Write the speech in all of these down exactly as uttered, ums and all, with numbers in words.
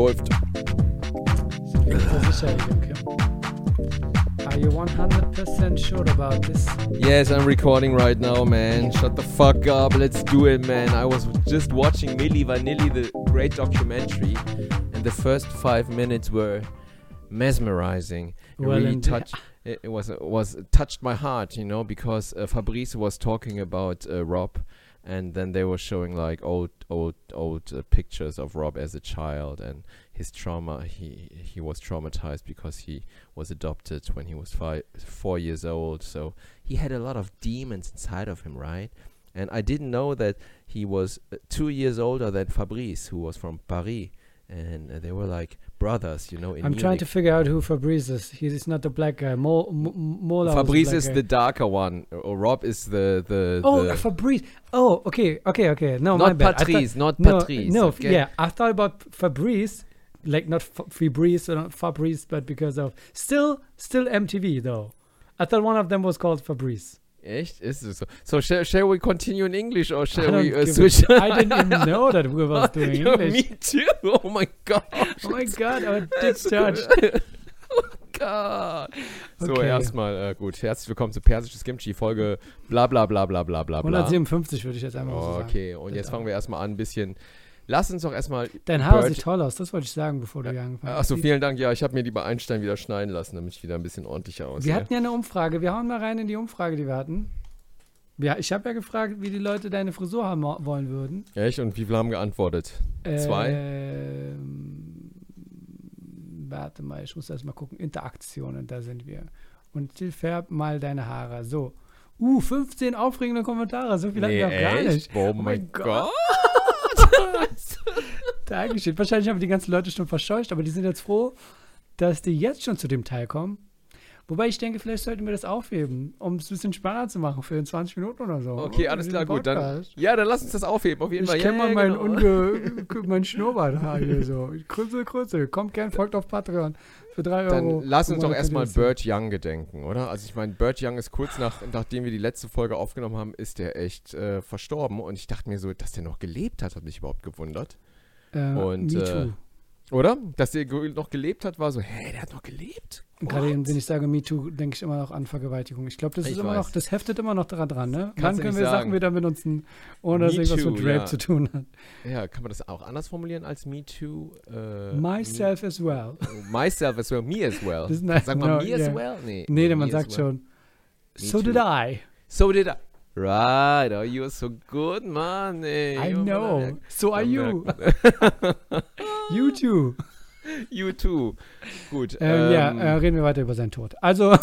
läuft. Ich bin so sicher, okay. Are you one hundred percent sure about this? Yes, I'm recording right now, man. Shut the fuck up. Let's do it, man. I was just watching Milli Vanilli, the great documentary, and the first five minutes were mesmerizing. It Well, really and- touched. It, it was was it touched my heart, you know, because uh, Fabrice was talking about uh, Rob, and then they were showing like old, old, old uh, pictures of Rob as a child and his trauma. He he was traumatized because he was adopted when he was five, four years old. So he had a lot of demons inside of him, right? And I didn't know that he was uh, two years older than Fabrice, who was from Paris, and uh, they were like brothers, you know. In I'm trying to Munich. figure out who Fabrice is. He's not the black guy. Mo, Mo, Mola was the Fabrice black is guy. the darker one, or Rob is the the. Oh, the Fabrice. Oh, okay, okay, okay. No, my not bad. I thought- Patrice, not no, Patrice. no, okay? yeah. I thought about Fabrice, like not F- Fabrice or not Fabrice, but because of still, still M T V though. I thought one of them was called Fabrice. Echt? Ist es so? So, shall, shall we continue in English or I shall don't we uh, give switch? a- I didn't even know that we were doing Yo, English. me too. Oh my god. Oh my God, our dick That's touched. good. Oh Gott. So, Okay. erstmal, äh, gut, herzlich willkommen zu Persisches Kimchi, Folge bla bla bla bla bla bla bla. hundertsiebenundfünfzig würde ich jetzt einfach mal so sagen. Okay, und jetzt fangen wir erstmal an, ein bisschen. Lass uns doch erstmal. Dein Haar Bird- sieht toll aus, das wollte ich sagen, bevor du angefangen hast. Achso, Die- vielen Dank. Ja, ich habe mir die bei Einstein wieder schneiden lassen, damit ich wieder ein bisschen ordentlicher aussehe. Wir hatten ja eine Umfrage. Wir hauen mal rein in die Umfrage, die wir hatten. Ja, ich habe ja gefragt, wie die Leute deine Frisur haben mo- wollen würden. Echt? Und wie viele haben geantwortet? Zwei? Ähm, warte mal, ich muss erst mal gucken. Interaktionen, da sind wir. Und Till, färb mal deine Haare. So. Uh, fünfzehn aufregende Kommentare. So viel hatten wir auch gar nicht. Oh, mein mein Gott. Gott. Dankeschön. Wahrscheinlich haben wir die ganzen Leute schon verscheucht, aber die sind jetzt froh, dass die jetzt schon zu dem Teil kommen. Wobei ich denke, vielleicht sollten wir das aufheben, um es ein bisschen spannender zu machen für zwanzig Minuten oder so. Okay, alles Diesen klar, gut. Dann, Podcast. ja, dann lass uns das aufheben. Auf jeden Fall. Ich kenne Ja, mal ja, meinen, genau. unge mein Schnurrbart hier so. Krützel, Krützel. Kommt gern, folgt auf Patreon für drei Euro. Dann lass uns Und doch dann erstmal könnt ihr Burt Young gedenken, oder? Also ich meine, Burt Young ist kurz nach, nachdem wir die letzte Folge aufgenommen haben, ist der echt äh, verstorben. Und ich dachte mir so, dass der noch gelebt hat, hat mich überhaupt gewundert. das- äh, Und, Me äh, Too. Oder? Dass der ge noch gelebt hat, war so, hä, der hat noch gelebt? Gerade What? wenn ich sage Me Too, denke ich immer noch an Vergewaltigung. Ich glaube, das ist Ich immer weiß. noch, das heftet immer noch daran dran, ne? Kannst Wann du können nicht wir sagen. Sachen wieder benutzen, ohne dass Me irgendwas Too, mit Rape ja. zu tun hat? Ja, kann man das auch anders formulieren als Me Too? Äh, Myself as well. Me, myself as well, me as well. Das ist nice. Sag mal, No, me as yeah. well? Nee, Nee, me man as sagt well. schon. Me So too. did I. So did I. Right, oh, you're so good, man. Ey. I Jo, know. man, So are man you. merkt- You too. You too. Gut. Ähm, ja, ähm, äh, reden wir weiter über seinen Tod. Also,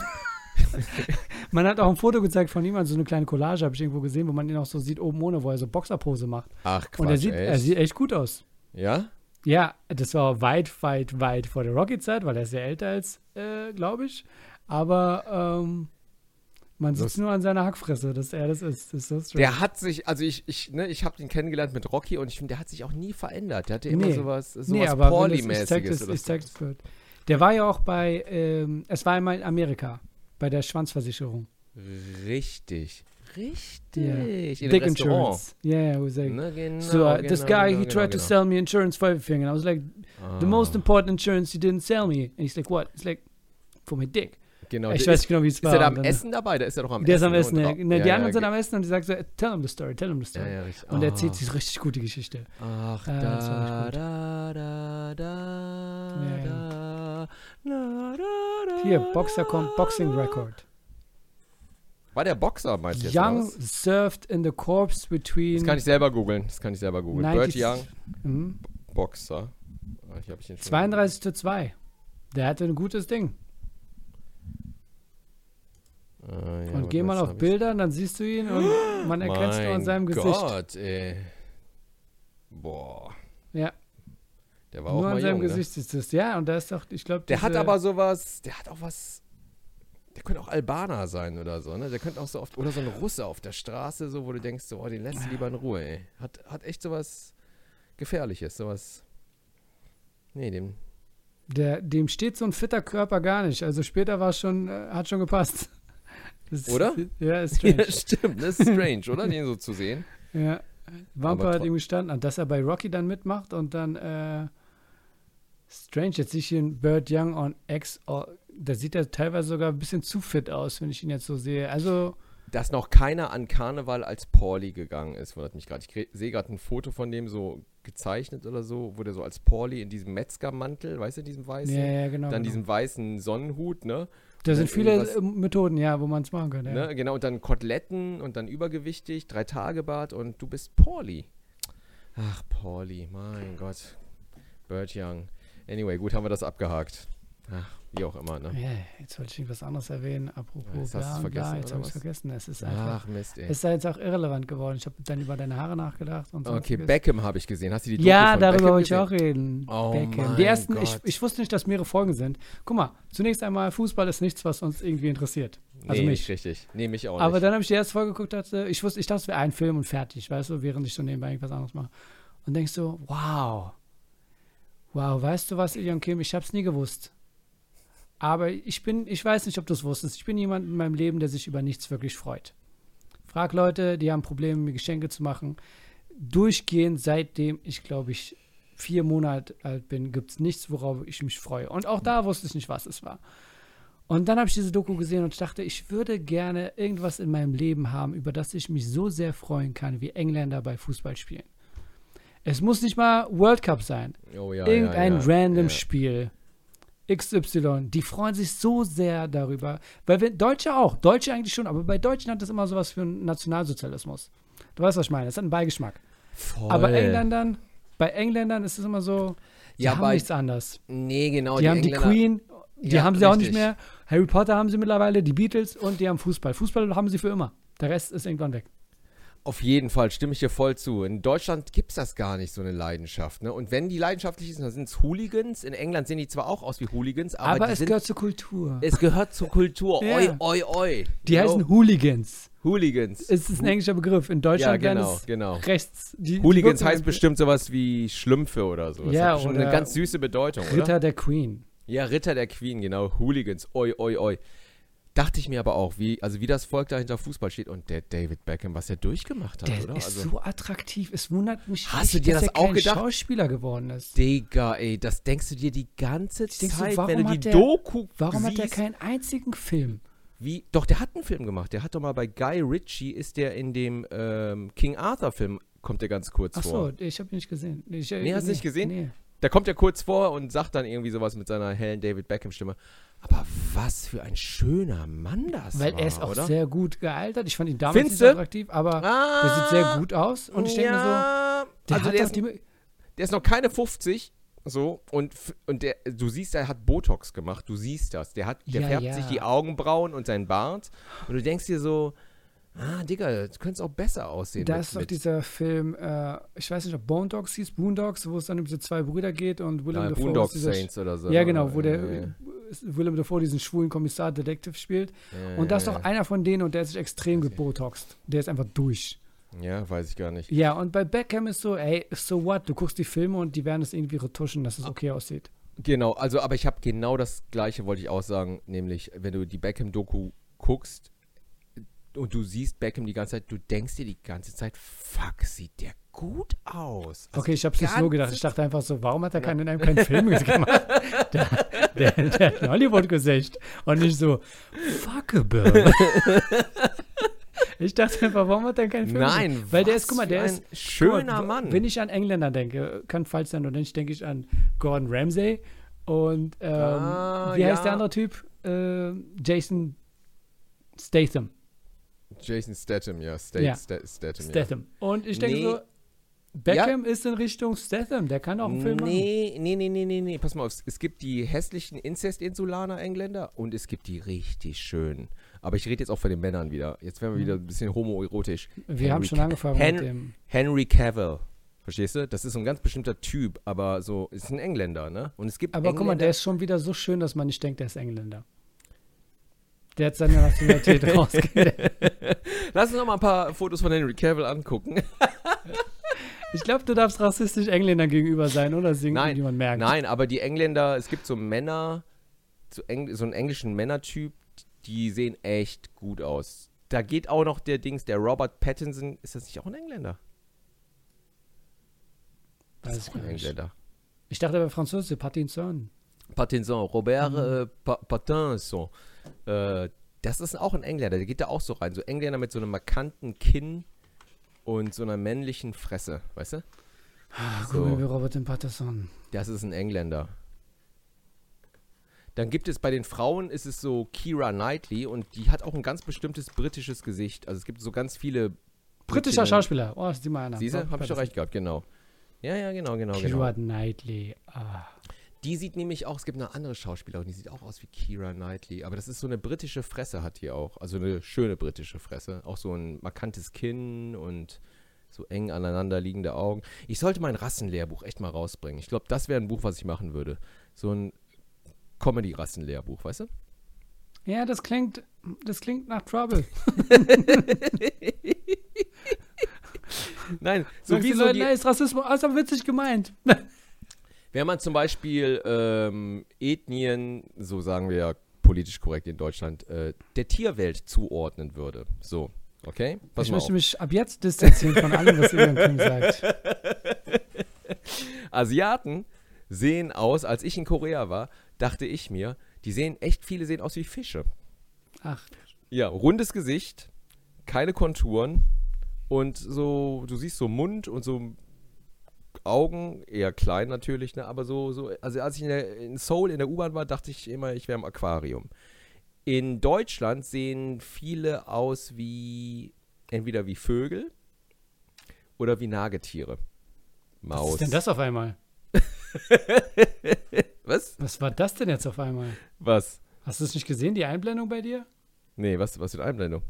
man hat auch ein Foto gezeigt von ihm, also so eine kleine Collage habe ich irgendwo gesehen, wo man ihn auch so sieht, oben ohne, wo er so Boxerpose macht. Ach, Quatsch, Und er sieht, echt? er sieht echt gut aus. Ja? Ja, das war weit, weit, weit vor der Rocky-Zeit, weil er ist ja älter als, äh, glaube ich. Aber ähm, man sieht Lust- nur an seiner Hackfresse, dass er das ist. Das ist so strange. Der hat sich, also ich, ich, ne, ich habe ihn kennengelernt mit Rocky und ich finde, der hat sich auch nie verändert. Der hatte immer Nee. sowas, sowas nee, aber wenn das- ich zeig Pauli-mäßiges. das, oder ich zeig so. das Bild. Der war ja auch bei, ähm, es war einmal in Amerika, bei der Schwanzversicherung. Richtig. Richtig. Ja. In Dick einem Restaurant. Insurance. Yeah, it was like, Ne, genau, so uh, genau, this guy, genau, he genau, tried to genau. sell me insurance for everything. And I was like, the Ah. most important insurance you didn't sell me. And he's like, what? It's like, for my dick. Genau. ich der weiß ist, nicht genau, wie es ist war. der da Und am dann- Essen dabei? Der ist ja doch am Der ist Essen. am Essen, und ja. ra- Ne, ja, die ja, anderen sind ge- am Essen und die sagt so, tell him the story, tell him the story. Ja, ja, richtig. Und er Ah. erzählt sich richtig gute Geschichte. Ach, Ah, da, das war echt da, da, da, Ja, da, da, da, da. Hier, Boxer kommt, Boxing Record. War der Boxer, meinst du jetzt? Young oder was? served in the corps between... Das kann ich selber googeln. Das kann ich selber googeln. Burt neunzig Young, Mhm. Boxer. Ah, Hier hab ich ihn schon. zweiunddreißig zu zwei. Der hatte ein gutes Ding. Ah, ja, Und warte, geh mal jetzt auf hab ich- Bilder, dann siehst du ihn und man erkennt es nur an Mein seinem Gesicht. Gott, ey. Boah. Ja, Der war auch nur mal an seinem jung, ne? Gesicht ist es. Ja, und da ist doch, ich glaube, Der hat aber sowas, der hat auch was, der könnte auch Albaner sein oder so, ne? Der könnte auch so oft, oder so ein Russe auf der Straße, so, wo du denkst, so, oh, den lässt du lieber in Ruhe, ey. Hat, hat echt sowas Gefährliches, sowas. Nee, dem, Der, dem steht so ein fitter Körper gar nicht. Also später war es schon, äh, hat schon gepasst. Das ist- Oder? Ja, ist strange. ja, stimmt, das ist strange, oder? Den so zu sehen. Ja. Wampa Aber hat tro- ihm gestanden, dass er bei Rocky dann mitmacht und dann äh, Strange, jetzt sehe ich hier einen Bird Young on X. Oh, da sieht er teilweise sogar ein bisschen zu fit aus, wenn ich ihn jetzt so sehe. Also. Dass noch keiner an Karneval als Pauli gegangen ist, wundert mich gerade. Ich kre- sehe gerade ein Foto von dem so gezeichnet oder so, wo der so als Pauli in diesem Metzgermantel, weißt du, diesem weißen, Ja, ja, genau. dann genau. diesem weißen Sonnenhut, ne? Da sind dann viele irgendwas- äh, Methoden, ja, wo man es machen kann. Ja. Ne? Genau, und dann Koteletten und dann übergewichtig, drei Tage Bart und du bist Pauli. Ach, Pauli, mein Gott. Bird Young. Anyway, gut, haben wir das abgehakt. Ach, wie auch immer, ne? Ja, jetzt wollte ich irgendwas anderes erwähnen. Apropos, Ja, jetzt hast bla, du's bla, vergessen, jetzt oder habe ich es was? vergessen. Es ist einfach. Ach, Mist, ey. Es ist ja jetzt auch irrelevant geworden. Ich habe dann über deine Haare nachgedacht und Okay, sonstiges. Beckham habe ich gesehen. Hast du die Doku Ja, von darüber Beckham wollte ich gesehen? auch reden. Oh Beckham. mein Die ersten, ich, Gott. ich wusste nicht, dass mehrere Folgen sind. Guck mal, zunächst einmal, Fußball ist nichts, was uns irgendwie interessiert. Also nee, mich. nicht richtig. Nee, mich auch Aber nicht. dann habe ich die erste Folge geguckt, dachte, ich wusste, ich dachte, es wäre ein Film und fertig, weißt du, während ich so nebenbei irgendwas anderes mache. Und denkst so, wow. Wow, weißt du was, Ilian Kim, ich habe es nie gewusst. Aber ich bin, ich weiß nicht, ob du es wusstest, ich bin jemand in meinem Leben, der sich über nichts wirklich freut. Frag Leute, die haben Probleme, mir Geschenke zu machen. Durchgehend, seitdem ich, glaube ich, vier Monate alt bin, gibt es nichts, worauf ich mich freue. Und auch da wusste ich nicht, was es war. Und dann habe ich diese Doku gesehen und ich dachte, ich würde gerne irgendwas in meinem Leben haben, über das ich mich so sehr freuen kann, wie Engländer bei Fußball spielen. Es muss nicht mal World Cup sein. Oh, ja, Irgendein ja, ja. random ja. Spiel. X Y. Die freuen sich so sehr darüber. Weil wir, Deutsche auch. Deutsche eigentlich schon. Aber bei Deutschen hat das immer sowas für einen Nationalsozialismus. Du weißt, was ich meine. Das hat einen Beigeschmack. Voll. Aber Engländern, bei Engländern ist es immer so, die Ja, haben bei- nichts anderes. Nee, genau. Die, haben die Engländer- Queen, die Ja, haben sie auch richtig. nicht mehr. Harry Potter haben sie mittlerweile, die Beatles und die haben Fußball. Fußball haben sie für immer. Der Rest ist irgendwann weg. Auf jeden Fall, stimme ich dir voll zu. In Deutschland gibt es das gar nicht, so eine Leidenschaft. Ne? Und wenn die leidenschaftlich sind, dann sind es Hooligans. In England sehen die zwar auch aus wie Hooligans, aber, Aber, die es sind, gehört zur Kultur. es gehört zur Kultur. Ja. Oi, oi, oi. Die You know? heißen Hooligans. Hooligans. Es ist ein englischer Begriff. In Ja, Deutschland werden genau, es genau. rechts. Die, Hooligans die heißt bestimmt sowas wie Schlümpfe oder so. Das Ja, hat bestimmt oder eine ganz süße Bedeutung, oder? Ritter der Queen. Ja, Ritter der Queen, genau. Hooligans. Oi, oi, oi. Dachte ich mir aber auch, wie, also wie das Volk da hinter Fußball steht und der David Beckham, was er durchgemacht hat, Der oder? ist Also, so attraktiv. Es wundert mich Hast du nicht, dir dass das er auch kein gedacht? Schauspieler geworden ist. Digga, ey, das denkst du dir die ganze denk so, Zeit, warum wenn du die hat der- Doku Warum siehst. hat er keinen einzigen Film? Wie, doch, der hat einen Film gemacht. Der hat doch mal bei Guy Ritchie, ist der in dem ähm, King Arthur Film, kommt der ganz kurz Ach vor. so, ich habe ihn nicht gesehen. Ich, Nee, hast du nicht gesehen? Nee. Da kommt er kurz vor und sagt dann irgendwie sowas mit seiner hellen David Beckham-Stimme. Aber was für ein schöner Mann das Weil war, er ist auch oder? sehr gut gealtert. Ich fand ihn damals Findste? nicht so attraktiv, aber Ah, der sieht sehr gut aus. Und ich denke mir so, ja, der also hat der doch ist, die... der ist noch keine fünfzig, so, und, f- und der, du siehst, er hat Botox gemacht, du siehst das. Der, hat, der Ja, färbt ja. sich die Augenbrauen und seinen Bart und du denkst dir so, ah, Digga, du könntest auch besser aussehen. Da mit, ist doch mit, dieser Film, äh, ich weiß nicht, ob Bone Dogs hieß, Boondocks, wo es dann um diese zwei Brüder geht und Willem ja, Dafoe Boondock ist dieser, Saints oder so. Ja, genau, wo der Ja, ja, Willem Dafoe diesen schwulen Kommissar Detective spielt. ja, Und da ist ja, doch einer von denen und der ist sich extrem gebotoxt. Der ist einfach durch. Ja, weiß ich gar nicht. Ja, und bei Beckham ist so, ey, so what? Du guckst die Filme und die werden es irgendwie retuschen, dass es okay aussieht. Genau, also, aber ich habe genau das Gleiche, wollte ich auch sagen, nämlich, wenn du die Beckham-Doku guckst und du siehst Beckham die ganze Zeit, du denkst dir die ganze Zeit, fuck, sieht der gut aus. Also Okay, ich hab's nicht so ganze- gedacht. Ich dachte einfach so, warum hat er keinen, in einem keinen Film gemacht? Der, der, der hat in Hollywood gesicht. Und nicht so, fuckable. Ich dachte einfach, warum hat er keinen Film Nein, gemacht? Weil der was ist, guck mal, für der ein ist schöner guck mal, Mann. Wenn ich an Engländer denke, kann falsch sein, und dann denke ich an Gordon Ramsay und ähm, Ah, wie heißt ja. der andere Typ? Äh, Jason Statham. Jason Statham, ja. Stat, Ja. Sta- Statham, Statham. Und ich denke Nee. so, Beckham ist in Richtung Statham, der kann auch einen Film machen. Nee, nee, nee, nee, nee, nee. Pass mal auf, es- es gibt die hässlichen Inzest-Insulaner Engländer und es gibt die richtig schönen. Aber ich rede jetzt auch von den Männern wieder. Jetzt werden wir wieder ein bisschen homoerotisch. Wir haben Henry schon Ca- angefangen Hen- mit dem. Henry Cavill. Verstehst du? Das ist so ein ganz bestimmter Typ, aber so, ist ein Engländer, ne? Und es gibt Aber guck mal, Engländer- der ist schon wieder so schön, dass man nicht denkt, der ist Engländer. Der hat seine Nationalität rausgegeben. Lass uns noch mal ein paar Fotos von Henry Cavill angucken. Ich glaube, du darfst rassistisch Engländern gegenüber sein, oder singen, Nein, niemand merkt. Nein, aber die Engländer, es gibt so Männer, so, Eng, so einen englischen Männertyp, die sehen echt gut aus. Da geht auch noch der Dings, der Robert Pattinson, ist das nicht auch ein Engländer? Das Weiß ist ich auch ein gar nicht. Engländer. Ich dachte, er wäre Franzose, Pattinson. Pattinson, Robert Mhm. äh, pa Pattinson. Äh, das ist auch ein Engländer, der geht da auch so rein. So Engländer mit so einem markanten Kinn und so einer männlichen Fresse, weißt du? Ah, So. Google wie Robert Pattinson. Das ist ein Engländer. Dann gibt es bei den Frauen, ist es so Keira Knightley und die hat auch ein ganz bestimmtes britisches Gesicht. Also es gibt so ganz viele Britischer Britinnen- Schauspieler. Oh, sieh mal einer. Siehst du? Robert Hab ich doch Pattinson. recht gehabt, genau. Ja, ja, genau, genau, Keira genau. Knightley. Ah. Die sieht nämlich auch, es gibt eine andere Schauspielerin, die sieht auch aus wie Keira Knightley, aber das ist so eine britische Fresse hat die auch, also eine schöne britische Fresse, auch so ein markantes Kinn und so eng aneinander liegende Augen. Ich sollte mein Rassenlehrbuch echt mal rausbringen. Ich glaube, das wäre ein Buch, was ich machen würde. So ein Comedy-Rassenlehrbuch, weißt du? Ja, das klingt, das klingt nach Trouble. Nein, so Sagst wie die so Leute, die, nee, ist Rassismus, ist aber witzig gemeint. wenn man zum Beispiel ähm, Ethnien, so sagen wir ja politisch korrekt in Deutschland, äh, der Tierwelt zuordnen würde. So, okay? Pass ich mal möchte auf. mich ab jetzt distanzieren von allem, was Ilian Kim sagt. Asiaten sehen aus, als ich in Korea war, dachte ich mir, die sehen, echt viele sehen aus wie Fische. Ach, Ja, rundes Gesicht, keine Konturen und so, du siehst so Mund und so Augen, eher klein natürlich, ne, aber so, so, also als ich in, der, in Seoul in der U-Bahn war, dachte ich immer, ich wäre im Aquarium. In Deutschland sehen viele aus wie, entweder wie Vögel oder wie Nagetiere. Maus. was ist denn das auf einmal? Was? Was war das denn jetzt auf einmal? Was? Hast du es nicht gesehen, die Einblendung bei dir? Nee, was, was für eine Einblendung?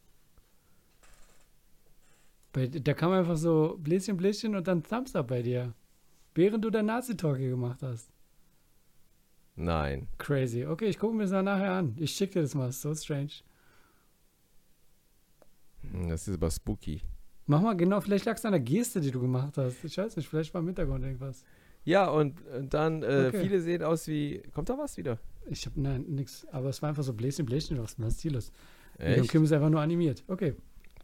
Bei, da kam einfach so Bläschen, Bläschen und dann Thumbs up bei dir. Während du dein Nazi-Talk hier gemacht hast. Nein. Crazy. Okay, ich gucke mir das mal nachher an. Ich schicke dir das mal. So strange. Hm, Das ist aber spooky. Mach mal genau, vielleicht lag es an der Geste, die du gemacht hast. Ich weiß nicht, vielleicht war im Hintergrund irgendwas. Ja, und äh, dann, äh, Okay. viele sehen aus wie. Kommt da was wieder? Ich habe, nein, nix. Aber es war einfach so Bläschen, Bläschen, was ist Stilus. Und Echt? Kim ist einfach nur animiert. Okay.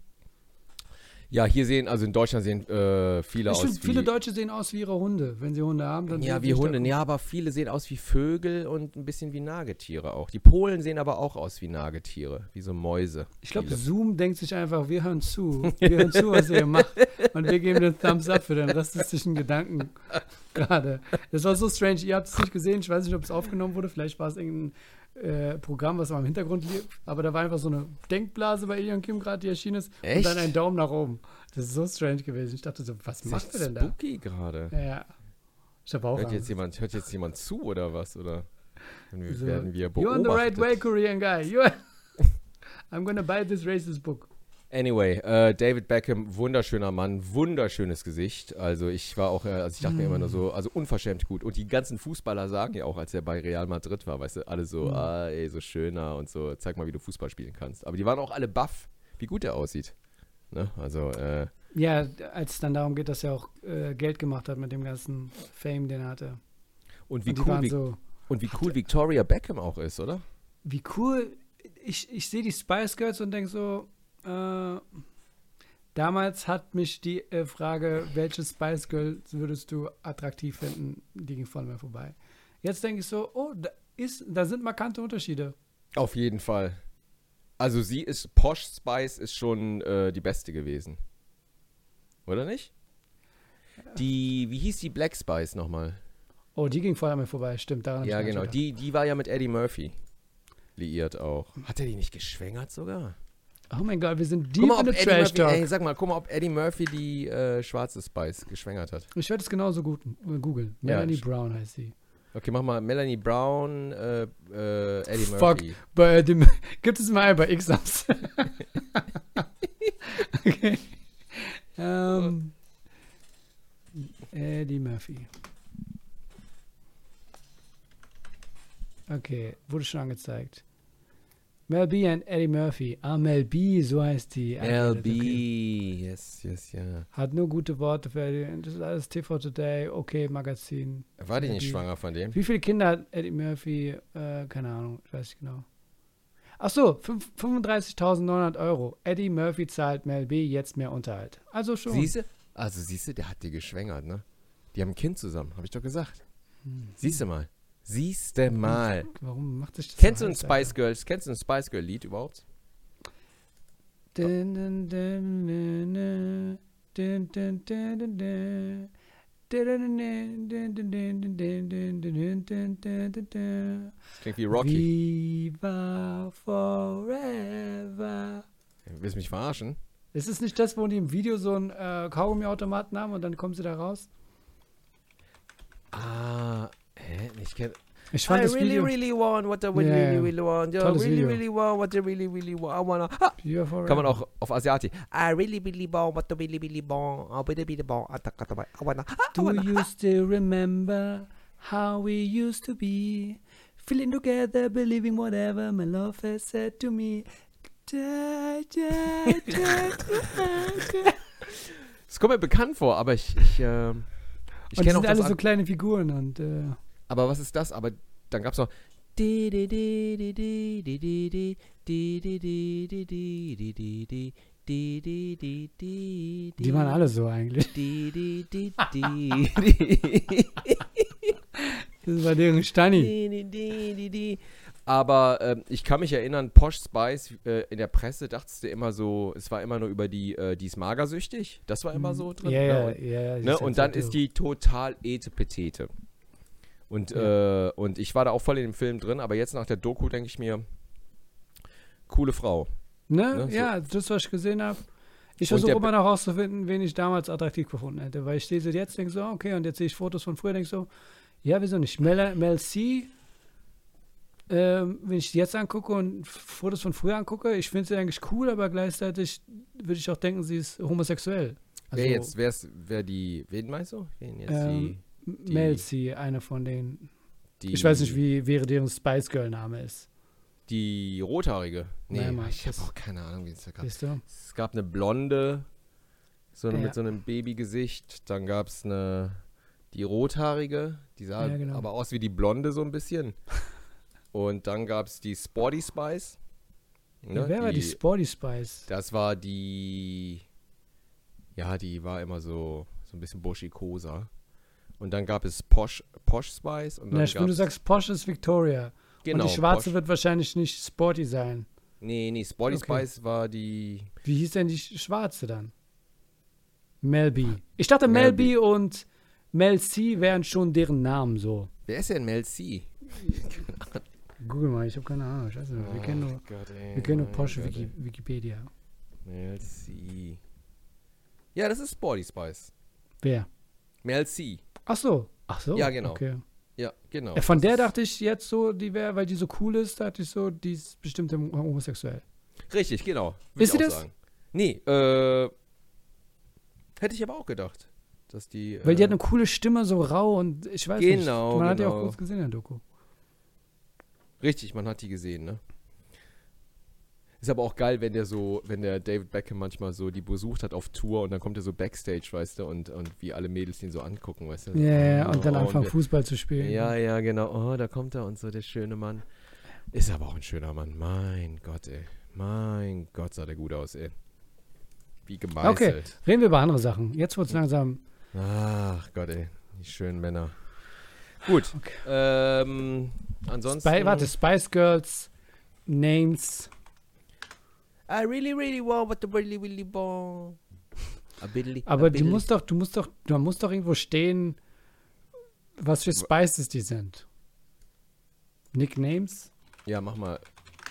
Ja, hier sehen, also in Deutschland sehen äh, viele Ich aus finde, wie. viele Deutsche sehen aus wie ihre Hunde. Wenn sie Hunde haben, dann ja, sehen wie sie Hunde. stark- Ja, aber viele sehen aus wie Vögel und ein bisschen wie Nagetiere auch. Die Polen sehen aber auch aus wie Nagetiere, wie so Mäuse. Ich glaube, Viele. Zoom denkt sich einfach, wir hören zu. Wir hören zu, was ihr macht. Und wir geben den Thumbs up für den rassistischen Gedanken gerade. Das war so strange. Ihr habt es nicht gesehen. Ich weiß nicht, ob es aufgenommen wurde. Vielleicht war es irgendein äh, Programm, was mal im Hintergrund lief. Aber da war einfach so eine Denkblase bei Ilian Kim gerade, die erschienen ist. Echt? Und dann ein Daumen nach oben. Das ist so strange gewesen. Ich dachte so, was Das ist macht echt ihr denn da? spooky gerade. Ja. Ich habe auch Hört Angst. jetzt, jemand, hört jetzt jemand zu oder was? Oder werden wir, So, werden wir You're on the right beobachtet? way, Korean guy. You are I'm gonna buy this racist book. Anyway, äh, David Beckham, wunderschöner Mann, wunderschönes Gesicht. Also ich war auch, äh, also ich dachte mir immer nur so, also unverschämt gut. Und die ganzen Fußballer sagen ja auch, als er bei Real Madrid war, weißt du, alle so, Mhm. ah, ey, so schöner und so, zeig mal, wie du Fußball spielen kannst. Aber die waren auch alle baff, wie gut er aussieht. Ne? Also, äh, Ja, als es dann darum geht, dass er auch äh, Geld gemacht hat mit dem ganzen Fame, den er hatte. und wie Und die cool, waren wie, so, und wie cool Victoria Beckham auch ist, oder? wie cool. Ich, ich sehe die Spice Girls und denke so, äh, damals hat mich die äh, Frage, welche Spice Girls würdest du attraktiv finden, die ging voll mir vorbei. Jetzt denke ich so, oh, da, ist, da sind markante Unterschiede. Auf jeden Fall. Also sie ist, Posh Spice ist schon äh, die beste gewesen. Oder nicht? Die, wie hieß die Black Spice nochmal? Oh, die ging voll an mir vorbei, stimmt. Daran hab ich Ja, gar nicht genau. gedacht. Die, die war ja mit Eddie Murphy liiert auch. Hat er die nicht geschwängert sogar? Oh mein Gott, wir sind Guck deep mal, in ob the Eddie Trash Murphy, ey, Talk. sag mal, guck mal, ob Eddie Murphy die äh, schwarze Spice geschwängert hat. Ich werde es genauso gut äh, googeln. Ja, Melanie ich- Brown heißt sie. Okay, mach mal Melanie Brown, äh, äh, Eddie Fuck. Murphy. Bei dem, gibt es mal ein bei X-Ups. Okay. Ähm, Eddie Murphy. Okay, wurde schon angezeigt. Mel B und Eddie Murphy. Ah, Mel B, so heißt die. I get L it, B, okay. yes, yes, ja. Hat nur gute Worte für Eddie. Das ist alles T V Today, okay, Magazin. War die nicht Eddie. schwanger von dem? Wie viele Kinder hat Eddie Murphy? Äh, keine Ahnung, ich weiß nicht genau. Ach so, fünf- fünfunddreißigtausendneunhundert Euro. Eddie Murphy zahlt Mel B jetzt mehr Unterhalt. Also schon. Siehste? Also siehste, der hat die geschwängert, ne? Die haben ein Kind zusammen, habe ich doch gesagt. Siehst du mal. Siehst du mal. Warum macht sich das Kennst so du ein heiß, Spice Alter? Girls, kennst du ein Spice Girl Lied überhaupt? Dun, dun, dun, dun, dun, dun, dun, dun, dun. Dun, dun, dun, dun, dun, dun, dun, dun, dun, dun, dun, dun, dun. Das klingt wie Rocky. Viva forever. Willst du mich verarschen? Ist es nicht das, wo die im Video so einen äh, Kaugummi-Automaten haben und dann kommen sie da raus? Ah, hä? Ich kenn... Ich fand I das really, Video. really want what I really, Ja, ja. really, really want. Yeah, Tolles really, Video. really want what I really, really want. I wanna... Ah, Viva forever. kann man auch auf Asiatisch. I really, really want what I really, really want. I really, really want. I wanna... I Do wanna... you still remember how we used to be? Feeling together, believing whatever my love has said to me. Da, da, da, da, da. Es kommt mir bekannt vor, aber ich... Ich, ähm, ich Und die kenne auch sind das alle an- so kleine Figuren und äh, Aber was ist das? Aber dann gab's noch... Die die waren alle so eigentlich. Das war deren Stani. Aber ähm, ich kann mich erinnern, Posh Spice, äh, in der Presse dachtest du immer so, es war immer nur über die, äh, die ist magersüchtig. Das war immer so drin. Ja, ne? ja, Und, ja. ja, die ne? ist Und ja dann so ist die total etepetete. Und, äh, und ich war da auch voll in dem Film drin, aber jetzt nach der Doku denke ich mir, coole Frau. Ne? ne, so. Ja, das, was ich gesehen habe. Ich Und versuche der immer noch rauszufinden, wen ich damals attraktiv gefunden hätte. Weil ich sehe sie jetzt, denke so, okay, und jetzt sehe ich Fotos von früher, denke so, ja, wieso nicht? Mel, Mel C, ähm, wenn ich die jetzt angucke und Fotos von früher angucke, ich finde sie eigentlich cool, aber gleichzeitig würde ich auch denken, sie ist homosexuell. Also, wer jetzt, wer ist, wer die, wen meinst du? Wen jetzt ähm, die, Mel C, eine von denen. die, Ich weiß nicht, wie wäre deren Spice Girl Name ist. Die rothaarige? Nee, Nein, Mann, ich habe das- auch keine Ahnung, wie es da gab. Siehst du? Es gab eine blonde, so eine, Ja. mit so einem Babygesicht. Dann gab es eine, die rothaarige, die sah Ja, genau. aber aus wie die blonde so ein bisschen. Und dann gab es die Sporty Spice. Ne, Ja, wer war die Sporty Spice? Das war die, ja, die war immer so, so ein bisschen buschikoser. Und dann gab es Posh, Posh Spice. Und dann Na, ich, wenn du gab's- sagst, Posh ist Victoria. genau, und die schwarze Posh. wird wahrscheinlich nicht Sporty sein. Nee, nee, Sporty Okay. Spice war die, Wie hieß denn die schwarze dann? Mel B. Ich dachte, Mel Mel B. B und Mel C wären schon deren Namen so. wer ist denn Mel C? Google mal, ich habe keine Ahnung. Ich weiß nicht, wir kennen nur, Gott, ey, wir kennen nur mein Posh Gott, Wiki, ey. Wikipedia. Mel C. Ja, das ist Sporty Spice. Wer? Mel C. Ach so. Ach so. Ja, genau. Okay. Ja, genau. Ja, von Das der ist- dachte ich jetzt so, die wäre, weil die so cool ist, dachte ich so, die ist bestimmt hom- homosexuell. Richtig, genau. Würd Ist ich sie auch das? Sagen. Nee, äh. Hätte ich aber auch gedacht, dass die. Weil die äh, hat eine coole Stimme, so rau und ich weiß Genau, nicht. Man hat die auch genau. kurz gesehen in der Doku. Richtig, man hat die gesehen, ne? Ist aber auch geil, wenn der so, wenn der David Beckham manchmal so die besucht hat auf Tour und dann kommt er so Backstage, weißt du, und, und wie alle Mädels ihn so angucken, weißt du. Ja, ja, Oh, und dann oh, anfangen wir- Fußball zu spielen. Ja, ja, genau. Oh, da kommt er und so, der schöne Mann. Ist aber auch ein schöner Mann. Mein Gott, ey. Mein Gott, sah der gut aus, ey. Wie gemeißelt. Okay, reden wir über andere Sachen. Jetzt wird es langsam. Ach Gott, ey. Die schönen Männer. Gut. Okay. Ähm, ansonsten. Spy, warte, Spice Girls, Names. I really, really want what the really, really want. A biddly, a Aber du biddly. musst doch, du musst doch, da muss doch irgendwo stehen, was für Spices die sind. Nicknames? Ja, mach mal.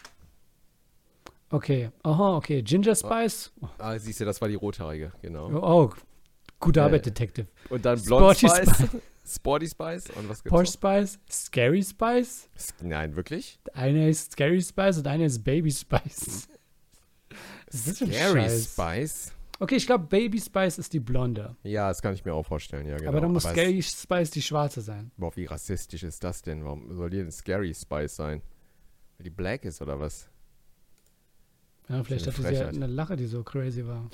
Okay. Aha, okay. Ginger Spice? Ah, siehst du, das war die rothaarige, genau. Oh, gute Ja, Arbeit, ja. Detective. Und dann Blond Sporty Spice. Sporty Spice. Und was gibt's Posh noch? Spice, Scary Spice. S- Nein, wirklich? Eine ist Scary Spice und eine ist Baby Spice. Was ist das für ein Scary Scheiß? Spice? Okay, ich glaube, Baby Spice ist die blonde. Ja, das kann ich mir auch vorstellen, ja, genau. Aber dann muss es- Scary Spice die schwarze sein. Boah, wie rassistisch ist das denn? Warum soll die denn Scary Spice sein? Weil die black ist oder was? Ja, vielleicht eine hatte sie ja Frechheit. eine Lache, die so crazy war.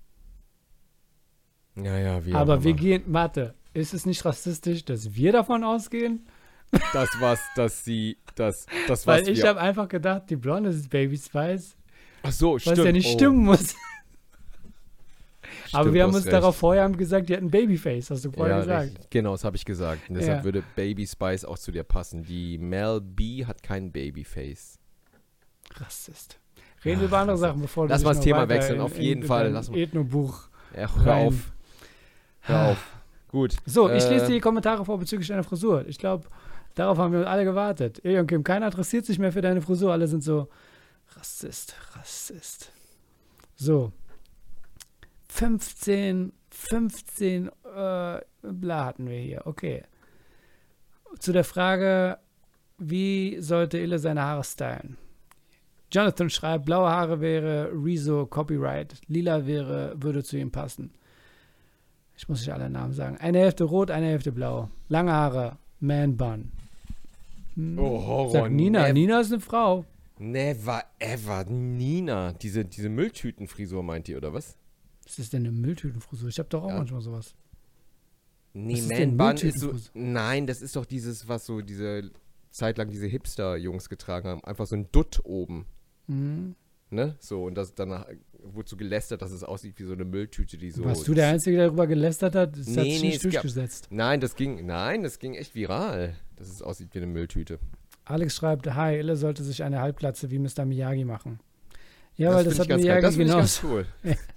Ja, ja, wie auch Aber wir immer. gehen, warte, ist es nicht rassistisch, dass wir davon ausgehen? Das was, dass sie, das, das was Weil ich wir... habe einfach gedacht, die Blonde ist Baby Spice, Ach so, was stimmt. ja nicht oh. stimmen muss. Stimmt, Aber wir du haben hast uns recht. darauf vorher haben gesagt, die hat ein Babyface, hast du vorher Ja, gesagt. richtig. Genau, das habe ich gesagt. Und deshalb Ja. würde Baby Spice auch zu dir passen. Die Mel B hat kein Babyface. Rassist. Reden wir über andere Sachen, bevor du Lass dich mal das noch Thema weiter wechseln, in, auf in, jeden in Fall. dein Lass mal. Ethno-Buch Ja, hör rein. auf. Hör auf. Gut. So, ich äh, lese dir die Kommentare vor bezüglich deiner Frisur. Ich glaube, darauf haben wir alle gewartet. Ey und Kim, keiner interessiert sich mehr für deine Frisur. Alle sind so, Rassist, Rassist. So. fünfzehn, fünfzehn, äh, bla hatten wir hier. Okay. Zu der Frage, wie sollte Ille seine Haare stylen? Jonathan schreibt, blaue Haare wäre Rezo Copyright. Lila wäre, würde zu ihm passen. Ich muss nicht alle Namen sagen. Eine Hälfte rot, eine Hälfte blau. Lange Haare, Man Bun. Hm. Oh, Horror. Sagt Nina. Nev- Nina ist eine Frau. Never ever. Nina. Diese, diese Mülltütenfrisur meint ihr, oder was? Was ist denn eine Mülltütenfrisur? Ich habe doch auch Ja. manchmal sowas. Nee, Was ist denn Man Bun ist so. Mülltütenfrisur? Nein, das ist doch dieses, was so diese Zeit lang diese Hipster-Jungs getragen haben. Einfach so ein Dutt oben. Hm. Ne? So, und das danach wurde so gelästert, dass es aussieht wie so eine Mülltüte, die so. Warst du der Einzige, der darüber gelästert hat? Das hat Nee, sich nee, nicht es gab- durchgesetzt. Nein, das ging. Nein, das ging echt viral. Dass es aussieht wie eine Mülltüte. Alex schreibt, hi, Ille sollte sich eine Halbglatze wie Mister Miyagi machen. Ja, weil das find hat ich ganz geil. Miyagi Das finde ich genau. ganz cool.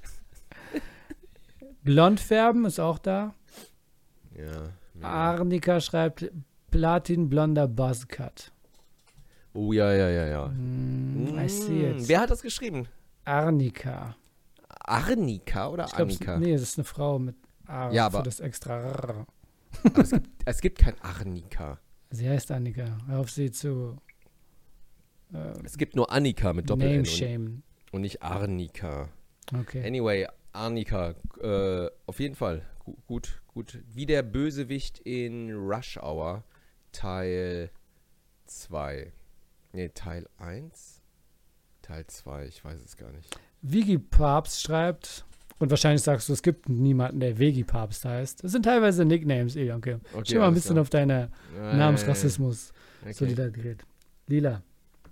Blond färben ist auch da. Ja. mega. Arnika schreibt, platinblonder Buzzcut. Oh ja, ja, ja, ja. Mm, I see Mm, it. Wer hat das geschrieben? Arnika. Arnika oder Ich glaub, Annika? Nee, das ist eine Frau mit A Ja, für aber- das extra R. Aber es, gibt, es gibt kein Arnika. Sie heißt Annika. Hör auf sie zu äh, Es gibt nur Annika mit Doppel-N Name und, Shame. und nicht Arnika. Okay. Anyway, Arnika, äh, auf jeden Fall. Gu gut, gut. Wie der Bösewicht in Rush Hour, Teil zwei. Nee, Teil eins? Teil zwei, ich weiß es gar nicht. Vigi Papst schreibt, und wahrscheinlich sagst du, es gibt niemanden, der Vegi Papst heißt. Das sind teilweise Nicknames, eh, okay. Okay, Schau mal ein alles bisschen klar. auf deine Ja, Namensrassismus. Okay. Solidarität. Lila.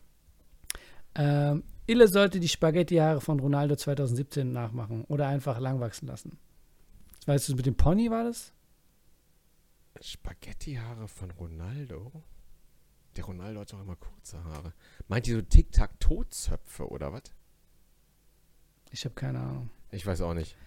Ähm, Ille sollte die Spaghetti-Haare von Ronaldo zwanzig siebzehn nachmachen oder einfach lang wachsen lassen. Weißt du, mit dem Pony war das? Spaghetti-Haare von Ronaldo? Der Ronaldo hat doch immer kurze Haare. Meint ihr so Tic-Tac-Toe-Zöpfe oder was? Ich habe keine Ahnung. Ich weiß auch nicht.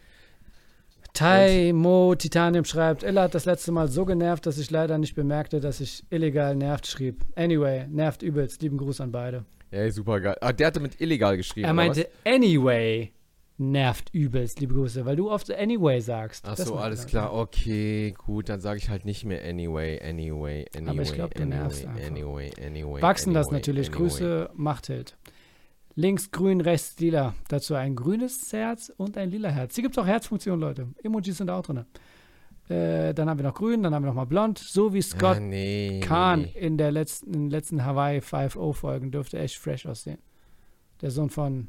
Taimo Titanium schreibt, Ille hat das letzte Mal so genervt, dass ich leider nicht bemerkte, dass ich illegal nervt schrieb. Anyway, nervt übelst. Lieben Gruß an beide. Ey, super geil. Ah, der hatte mit illegal geschrieben. Er oder meinte, anyway, nervt übelst. Liebe Grüße, weil du oft so anyway sagst. was? Ach Das so, meinte alles er. klar. Okay, gut. Dann sage ich halt nicht mehr anyway, anyway, anyway, ich glaub, du anyway, nervst einfach. anyway, anyway. Wachsen das anyway, natürlich. anyway. Grüße, Machthild. Links grün, rechts lila. Dazu ein grünes Herz und ein lila Herz. Hier gibt es auch Herzfunktionen, Leute. Emojis sind da auch drin. Äh, dann haben wir noch grün, dann haben wir noch mal blond. So wie Scott Ah, nee, Kahn nee. in der letzten, in den letzten Hawaii fünf null Folgen dürfte echt fresh aussehen. Der Sohn von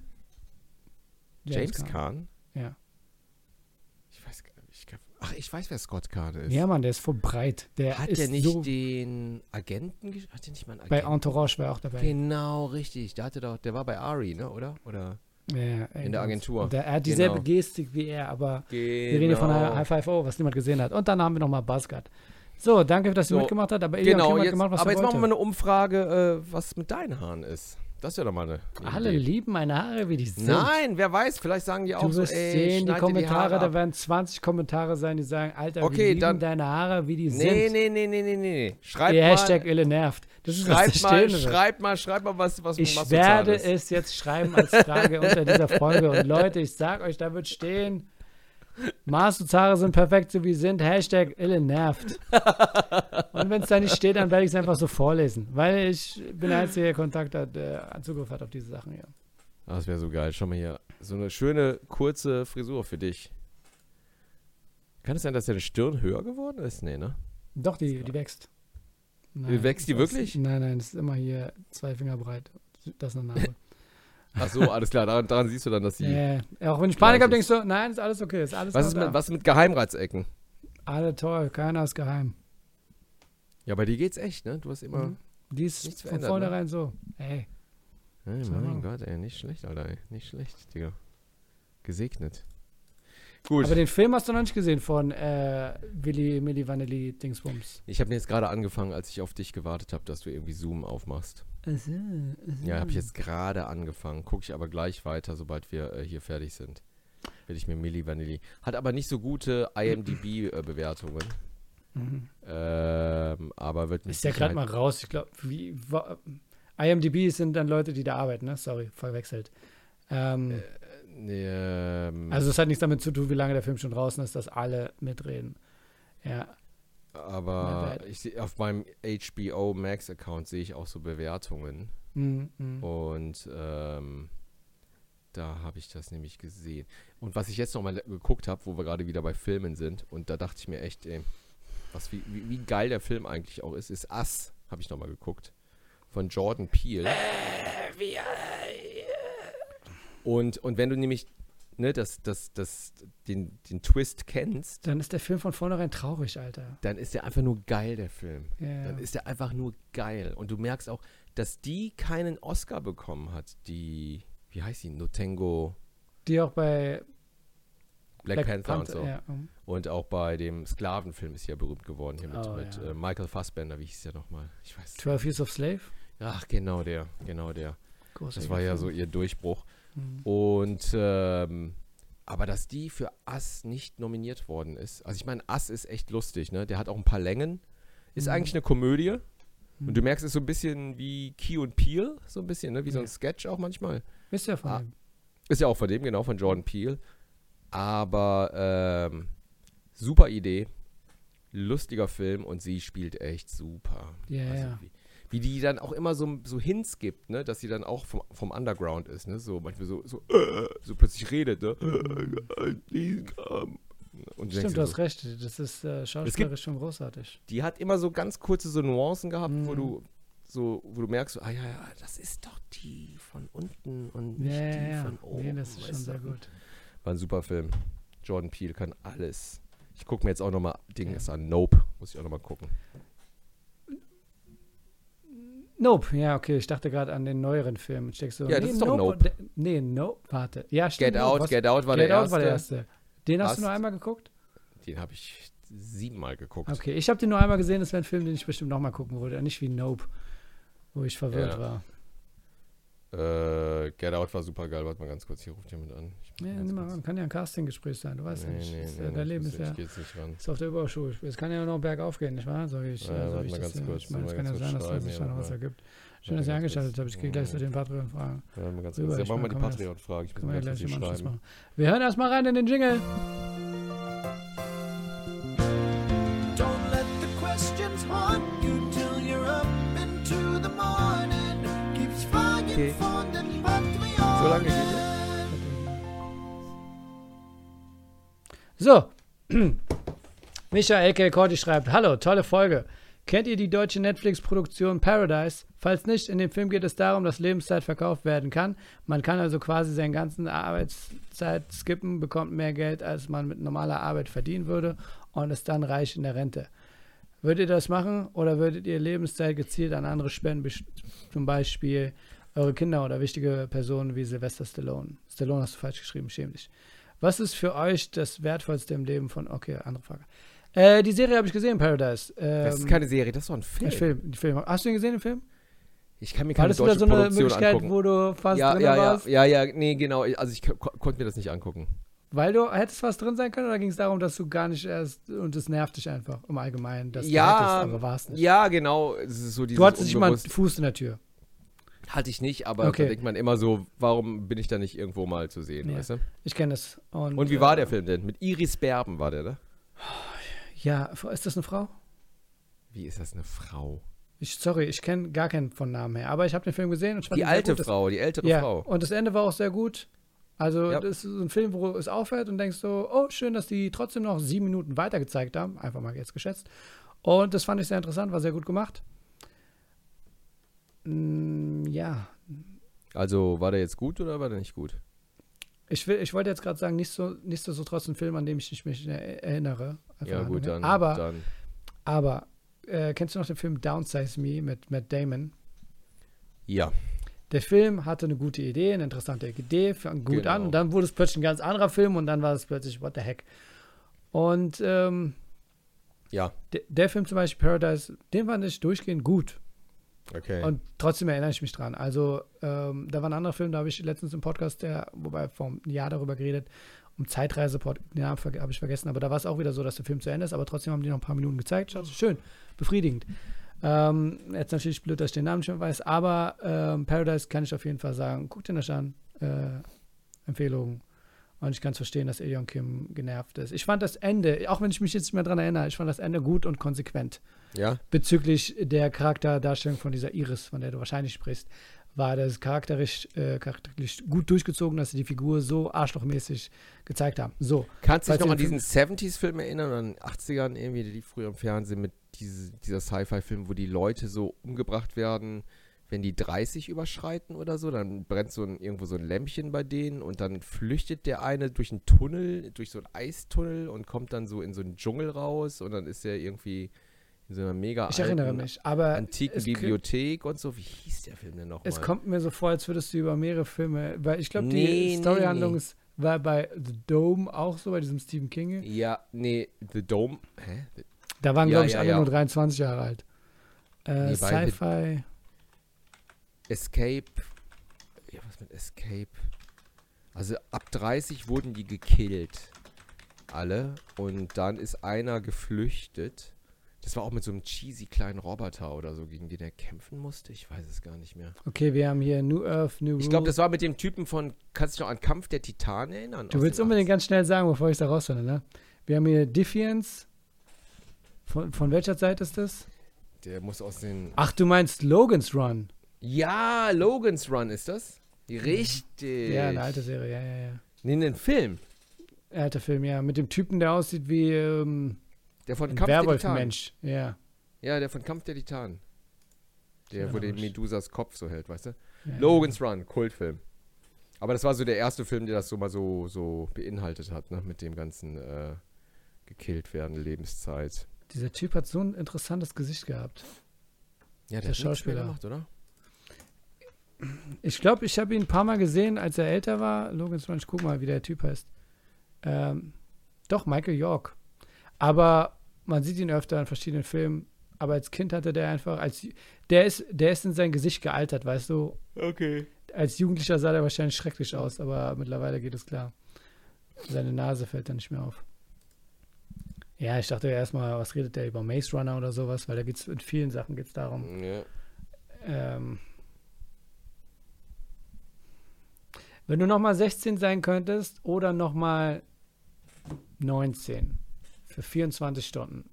James Kahn? Ja. Ich weiß gar nicht. Ich glaub, ach, ich weiß, wer Scott Kahn ist. Ja, Mann, der ist voll breit. Der Hat ist der nicht so, den Agenten gesch- Hat der nicht mal einen bei Agenten? Entourage war er auch dabei. Genau, richtig. Der hatte doch, der war bei Ari, ne, oder? Oder? Ja, ja, ey, In der Agentur. Der, er hat dieselbe Genau. Gestik wie er, aber Genau. wir reden hier von High Five O, was niemand gesehen hat. Und dann haben wir nochmal Buzzcut. So, danke, dass ihr So, mitgemacht habt, aber Elion Genau, Kim hat jetzt, gemacht, was aber er jetzt machen wir mal wollte. eine Umfrage, äh, was mit deinen Haaren ist. Das ist ja doch mal eine, eine Alle Idee. lieben meine Haare, wie die sind. Nein, wer weiß, vielleicht sagen die auch Du so, wirst ey, sehen, die schneid dir Kommentare, Haare da ab. werden zwanzig Kommentare sein, die sagen, Alter, Okay, wir lieben dann- deine Haare, wie die Nee, sind. nee, nee, nee, nee, nee. Schreib Der mal, Hashtag Ille nervt. Das ist, was schreib da mal, stehen wird. schreib mal, schreib mal, was, was Ich was werde Soziales. es jetzt schreiben als Frage unter dieser Folge. Und Leute, ich sag euch, da wird stehen, Marsus Haare sind perfekt, so wie sie sind. Hashtag Ille nervt. Und wenn es da nicht steht, dann werde ich es einfach so vorlesen. Weil ich bin der Einzige, der Kontakt hat, der Zugriff hat auf diese Sachen hier. Ah, das wäre so geil. Schau mal hier. So eine schöne, kurze Frisur für dich. Kann es sein, dass deine Stirn höher geworden ist? Nee, ne? Doch, die, die wächst. Wächst die das ist- wirklich? Nein, nein, das ist immer hier zwei Finger breit. Das ist eine Narbe. Ach so, alles klar. Daran, daran siehst du dann, dass die... Ja, ja, auch wenn ich Panik habe, Gleich denkst du, nein, ist alles okay, ist alles Was noch ist, da. mit, was ist mit Geheimratsecken? Alle toll, keiner ist geheim. Ja, bei dir geht's echt, ne? Du hast immer... Mhm. Die ist nichts von verändert, vornherein so. Ey, Hey, So. mein Gott, ey, nicht schlecht, Alter, ey. Nicht schlecht, Digga. Gesegnet. Gut. Aber den Film hast du noch nicht gesehen von äh, Willi, Milli Vanilli Dingsbums. Ich habe jetzt gerade angefangen, als ich auf dich gewartet habe, dass du irgendwie Zoom aufmachst. Also, also. Ja, habe ich jetzt gerade angefangen. Gucke ich aber gleich weiter, sobald wir äh, hier fertig sind. Will ich mir Milli Vanilli. Hat aber nicht so gute I M D B-Bewertungen. Mhm. Ähm, aber wird mit Ist ja gerade mal raus. Ich glaube, wie wa, I M D B sind dann Leute, die da arbeiten, ne? Sorry, verwechselt. Ähm, äh, nee, ähm, also es hat nichts damit zu tun, wie lange der Film schon draußen ist, dass alle mitreden. Ja. aber ich seh, auf meinem H B O Max Account sehe ich auch so Bewertungen. Mhm, mhm. Und ähm, da habe ich das nämlich gesehen. Und was ich jetzt noch mal geguckt habe, wo wir gerade wieder bei Filmen sind, und da dachte ich mir echt, ey, was, wie, wie, wie geil der Film eigentlich auch ist, ist Us, habe ich noch mal geguckt, von Jordan Peele. Und, und wenn du nämlich ne, das, das, das, den, den Twist kennst, Dann ist der Film von vornherein traurig, Alter. dann ist der einfach nur geil, der Film. Ja, Dann ja. ist der einfach nur geil. Und du merkst auch, dass die keinen Oscar bekommen hat, die, wie heißt die, Notengo, Die auch bei Black, Panther, und so. Ja. mhm. Und auch bei dem Sklavenfilm ist sie ja berühmt geworden, hier mit, Oh, mit ja. äh, Michael Fassbender, wie hieß der nochmal? Ich weiß. twelve Years of Slave. Ach, genau der, genau der. Das Großartiger war ja so Film. ihr Durchbruch. Mhm. Und, ähm, aber dass die für Us nicht nominiert worden ist. Also ich meine, Us ist echt lustig, ne? Der hat auch ein paar Längen. Ist Mhm. eigentlich eine Komödie. Mhm. Und du merkst, es ist so ein bisschen wie Key und Peele, so ein bisschen, ne? Wie so ein Ja. Sketch auch manchmal. Ist ja von Ah. dem. Ist ja auch von dem, genau, von Jordan Peele. Aber ähm, super Idee. Lustiger Film und sie spielt echt super. Ja, Also ja. Wie, wie die dann auch immer so, so Hints gibt, ne? Dass sie dann auch vom, vom Underground ist, ne? So manchmal so, so, äh, so plötzlich redet, ne? Und du denkst Stimmt, dir du hast so, recht. Das ist äh, schauspielerisch schon großartig. die hat immer so ganz kurze so Nuancen gehabt, wo Mhm. du so, wo du merkst, so, ah ja, ja, das ist doch die von unten und nicht Ja, die ja, ja. von oben. Nee, das ist schon weißt sehr du? gut. War ein super Film. Jordan Peele kann alles. Ich gucke mir jetzt auch nochmal Dings an. Nope. Muss ich auch nochmal gucken. Nope, ja, okay. Ich dachte gerade an den neueren Film. Ich denk so, Ja, das ist doch Nope. de- Nee, Nope, warte. Ja, stimmt. Get Out, Was- Get Out war Get der Out erste. war der erste. Den hast Hast- du nur einmal geguckt? Den habe ich siebenmal geguckt. Okay, ich habe den nur einmal gesehen. Das wäre ein Film, den ich bestimmt nochmal gucken würde. Nicht wie Nope, wo ich verwirrt Ja. war. Äh, Get Out war super geil. Warte mal ganz kurz. Hier ruft jemand an. Ich mach Nee, ganz nimm mal kurz. ran. Kann ja ein Castinggespräch sein. Du weißt ja Nee, nicht. nee, Das ist nee, ja- nee, Dein ich Leben muss- ist ja Ich geh jetzt nicht ran. ist auf der Überschule. Es kann ja noch bergauf gehen, nicht wahr? So wie ich, Ja, äh, so warte wie ich mal das, ganz äh, kurz, ich meine, es mal kann ja ganz sein, kurz dass das sich schreiben noch hier, was warte. ergibt. Schön, Warte dass ihr ganz eingeschaltet kurz. habt. Ich gehe gleich zu den Patreon-Fragen. Ja, mal ganz Rüber, kurz. Ja, ich machen wir mein, die komm erst. Patreon-Frage. Ich muss Können mal wir ja ganz kurz gleich hier im Anschluss schreiben. machen. Wir hören erstmal rein in den Jingle. Don't let the questions haunt you till you're up into the morning. Keeps Fragen Okay. von den Patreon. So lange geht es? So. Michael aka Cordy schreibt, hallo, tolle Folge. Kennt ihr die deutsche Netflix-Produktion Paradise? Falls nicht, in dem Film geht es darum, dass Lebenszeit verkauft werden kann. Man kann also quasi seine ganzen Arbeitszeit skippen, bekommt mehr Geld, als man mit normaler Arbeit verdienen würde und ist dann reich in der Rente. Würdet ihr das machen oder würdet ihr Lebenszeit gezielt an andere spenden, best- zum Beispiel eure Kinder oder wichtige Personen wie Sylvester Stallone? Stallone hast du falsch geschrieben, schäm dich. Was ist für euch das Wertvollste im Leben von... Okay, andere Frage. Äh, die Serie habe ich gesehen, Paradise. Ähm, Das ist keine Serie, das ist doch ein Film. ein Film, ein Film. Hast du ihn gesehen, den Film? Ich kann mir War keine das wieder deutsche so eine Produktion Möglichkeit, angucken. wo du fast ja, drin ja, ja, warst? ja, ja, nee, genau. Also ich ko konnte mir das nicht angucken. Weil du hättest fast drin sein können oder ging es darum, dass du gar nicht erst... Und es nervt dich einfach im Allgemeinen, dass Ja, du hättest, aber warst nicht. Ja, genau. Es ist so dieses Du hattest nicht mal einen unbewusst- Fuß in der Tür. Hatte ich nicht, aber Okay. da denkt man immer so, warum bin ich da nicht irgendwo mal zu sehen, Ja. weißt du? Ich kenne das. Und, Und wie war äh, der Film denn? Mit Iris Berben war der, ne? Ja, ist das eine Frau? Wie ist das eine Frau? Ich, sorry, ich kenne gar keinen von Namen her, aber ich habe den Film gesehen und ich fand Die ihn sehr alte gut. Das- Frau, die ältere Ja, Frau. und das Ende war auch sehr gut. Also, Ja. das ist so ein Film, wo es aufhört und denkst so, oh, schön, dass die trotzdem noch sieben Minuten weiter gezeigt haben. Einfach mal jetzt geschätzt. Und das fand ich sehr interessant, war sehr gut gemacht. Mm, ja, Also war der jetzt gut oder war der nicht gut? ich, will, ich wollte jetzt gerade sagen, nicht so, nichtsdestotrotz ein Film, an dem ich nicht mich er- erinnere. Einfach Ja an gut, den- dann. Aber, dann. aber äh, kennst du noch den Film Downsize Me mit Matt Damon? Ja. Der Film hatte eine gute Idee, eine interessante Idee, fing gut Genau. an und dann wurde es plötzlich ein ganz anderer Film und dann war es plötzlich, what the heck. Und ähm, Ja, de- der Film zum Beispiel, Paradise, den fand ich durchgehend gut. okay. Und trotzdem erinnere ich mich dran. Also, ähm, da war ein anderer Film, da habe ich letztens im Podcast, der, wobei vor einem Jahr darüber geredet, um Zeitreise, den Namen ver- habe ich vergessen, aber da war es auch wieder so, dass der Film zu Ende ist, aber trotzdem haben die noch ein paar Minuten gezeigt. Schaut, schön, befriedigend. Ähm, jetzt natürlich blöd, dass ich den Namen nicht mehr weiß, aber ähm, Paradise kann ich auf jeden Fall sagen, guckt den euch an. Äh, Empfehlung. Und ich kann es verstehen, dass Eon Kim genervt ist. Ich fand das Ende, auch wenn ich mich jetzt nicht mehr dran erinnere, ich fand das Ende gut und konsequent. Ja, Bezüglich der Charakterdarstellung von dieser Iris, von der du wahrscheinlich sprichst, war das charakterisch, äh, charakterlich gut durchgezogen, dass sie die Figur so arschlochmäßig gezeigt haben. So, kannst du dich Falls noch ihr an den diesen seventies-Film erinnern oder an den achtzigern irgendwie, die lief früher im Fernsehen mit diese, dieser Sci-Fi-Film, wo die Leute so umgebracht werden, wenn die dreißig überschreiten oder so, dann brennt so ein, irgendwo so ein Lämpchen bei denen und dann flüchtet der eine durch einen Tunnel, durch so einen Eistunnel und kommt dann so in so einen Dschungel raus und dann ist er irgendwie in so einer mega ich erinnere alten, mich, aber antiken es, Bibliothek und so. Wie hieß der Film denn nochmal? es kommt mir so vor, als würdest du über mehrere Filme, weil ich glaube, Nee, die nee, Storyhandlung nee. ist- war bei The Dome auch so, bei diesem Stephen King. Ja, nee, The Dome. Hä? Da waren, Ja, glaube ich, ja, alle ja. nur dreiundzwanzig Jahre alt. Äh, Nee, bei The- Sci-Fi. Escape. Ja, was mit Escape? Also ab dreißig wurden die gekillt. Alle. Und dann ist einer geflüchtet. Das war auch mit so einem cheesy kleinen Roboter oder so, gegen den er kämpfen musste. Ich weiß es gar nicht mehr. Okay, wir haben hier New Earth, New Ich glaube, Rule. das war mit dem Typen von, kannst du dich noch an Kampf der Titanen erinnern? Du Aus willst den unbedingt achtziger. ganz schnell sagen, bevor ich es da rausfinde, ne? Wir haben hier Defiance. Von, von welcher Zeit ist das? Der muss aus den... Ach, du meinst Logan's Run. Ja, Logan's Run ist das? Richtig. Ja, eine alte Serie, ja, ja, ja. Nee, ein Film. Alter Film, ja. Mit dem Typen, der aussieht wie ähm, Der von ein Kampf der Titanen. Werwolf-Mensch. Ja. Ja, der von Kampf der Titanen. Der, Ja, wo den logisch. Medusas Kopf so hält, weißt du? ja. Logan's Run, Kultfilm. Aber das war so der erste Film, der das so mal so, so beinhaltet hat, ne? Mit dem ganzen äh, gekillt werden, Lebenszeit. Dieser Typ hat so ein interessantes Gesicht gehabt. Ja, Der hat nichts mehr Schauspieler. gemacht, oder? Ich glaube, ich habe ihn ein paar Mal gesehen, als er älter war. Logan's Run, ich guck mal, wie der Typ heißt. Ähm, doch, Michael York. Aber man sieht ihn öfter in verschiedenen Filmen. Aber als Kind hatte der einfach, als der ist, der ist in sein Gesicht gealtert, weißt du? Okay. Als Jugendlicher sah der wahrscheinlich schrecklich aus, aber mittlerweile geht es klar. Seine Nase fällt dann nicht mehr auf. Ja, ich dachte erstmal, was redet der über Maze Runner oder sowas, weil da geht's in vielen Sachen geht's darum. Ja. Ähm, wenn du nochmal sechzehn sein könntest oder nochmal neunzehn für vierundzwanzig Stunden.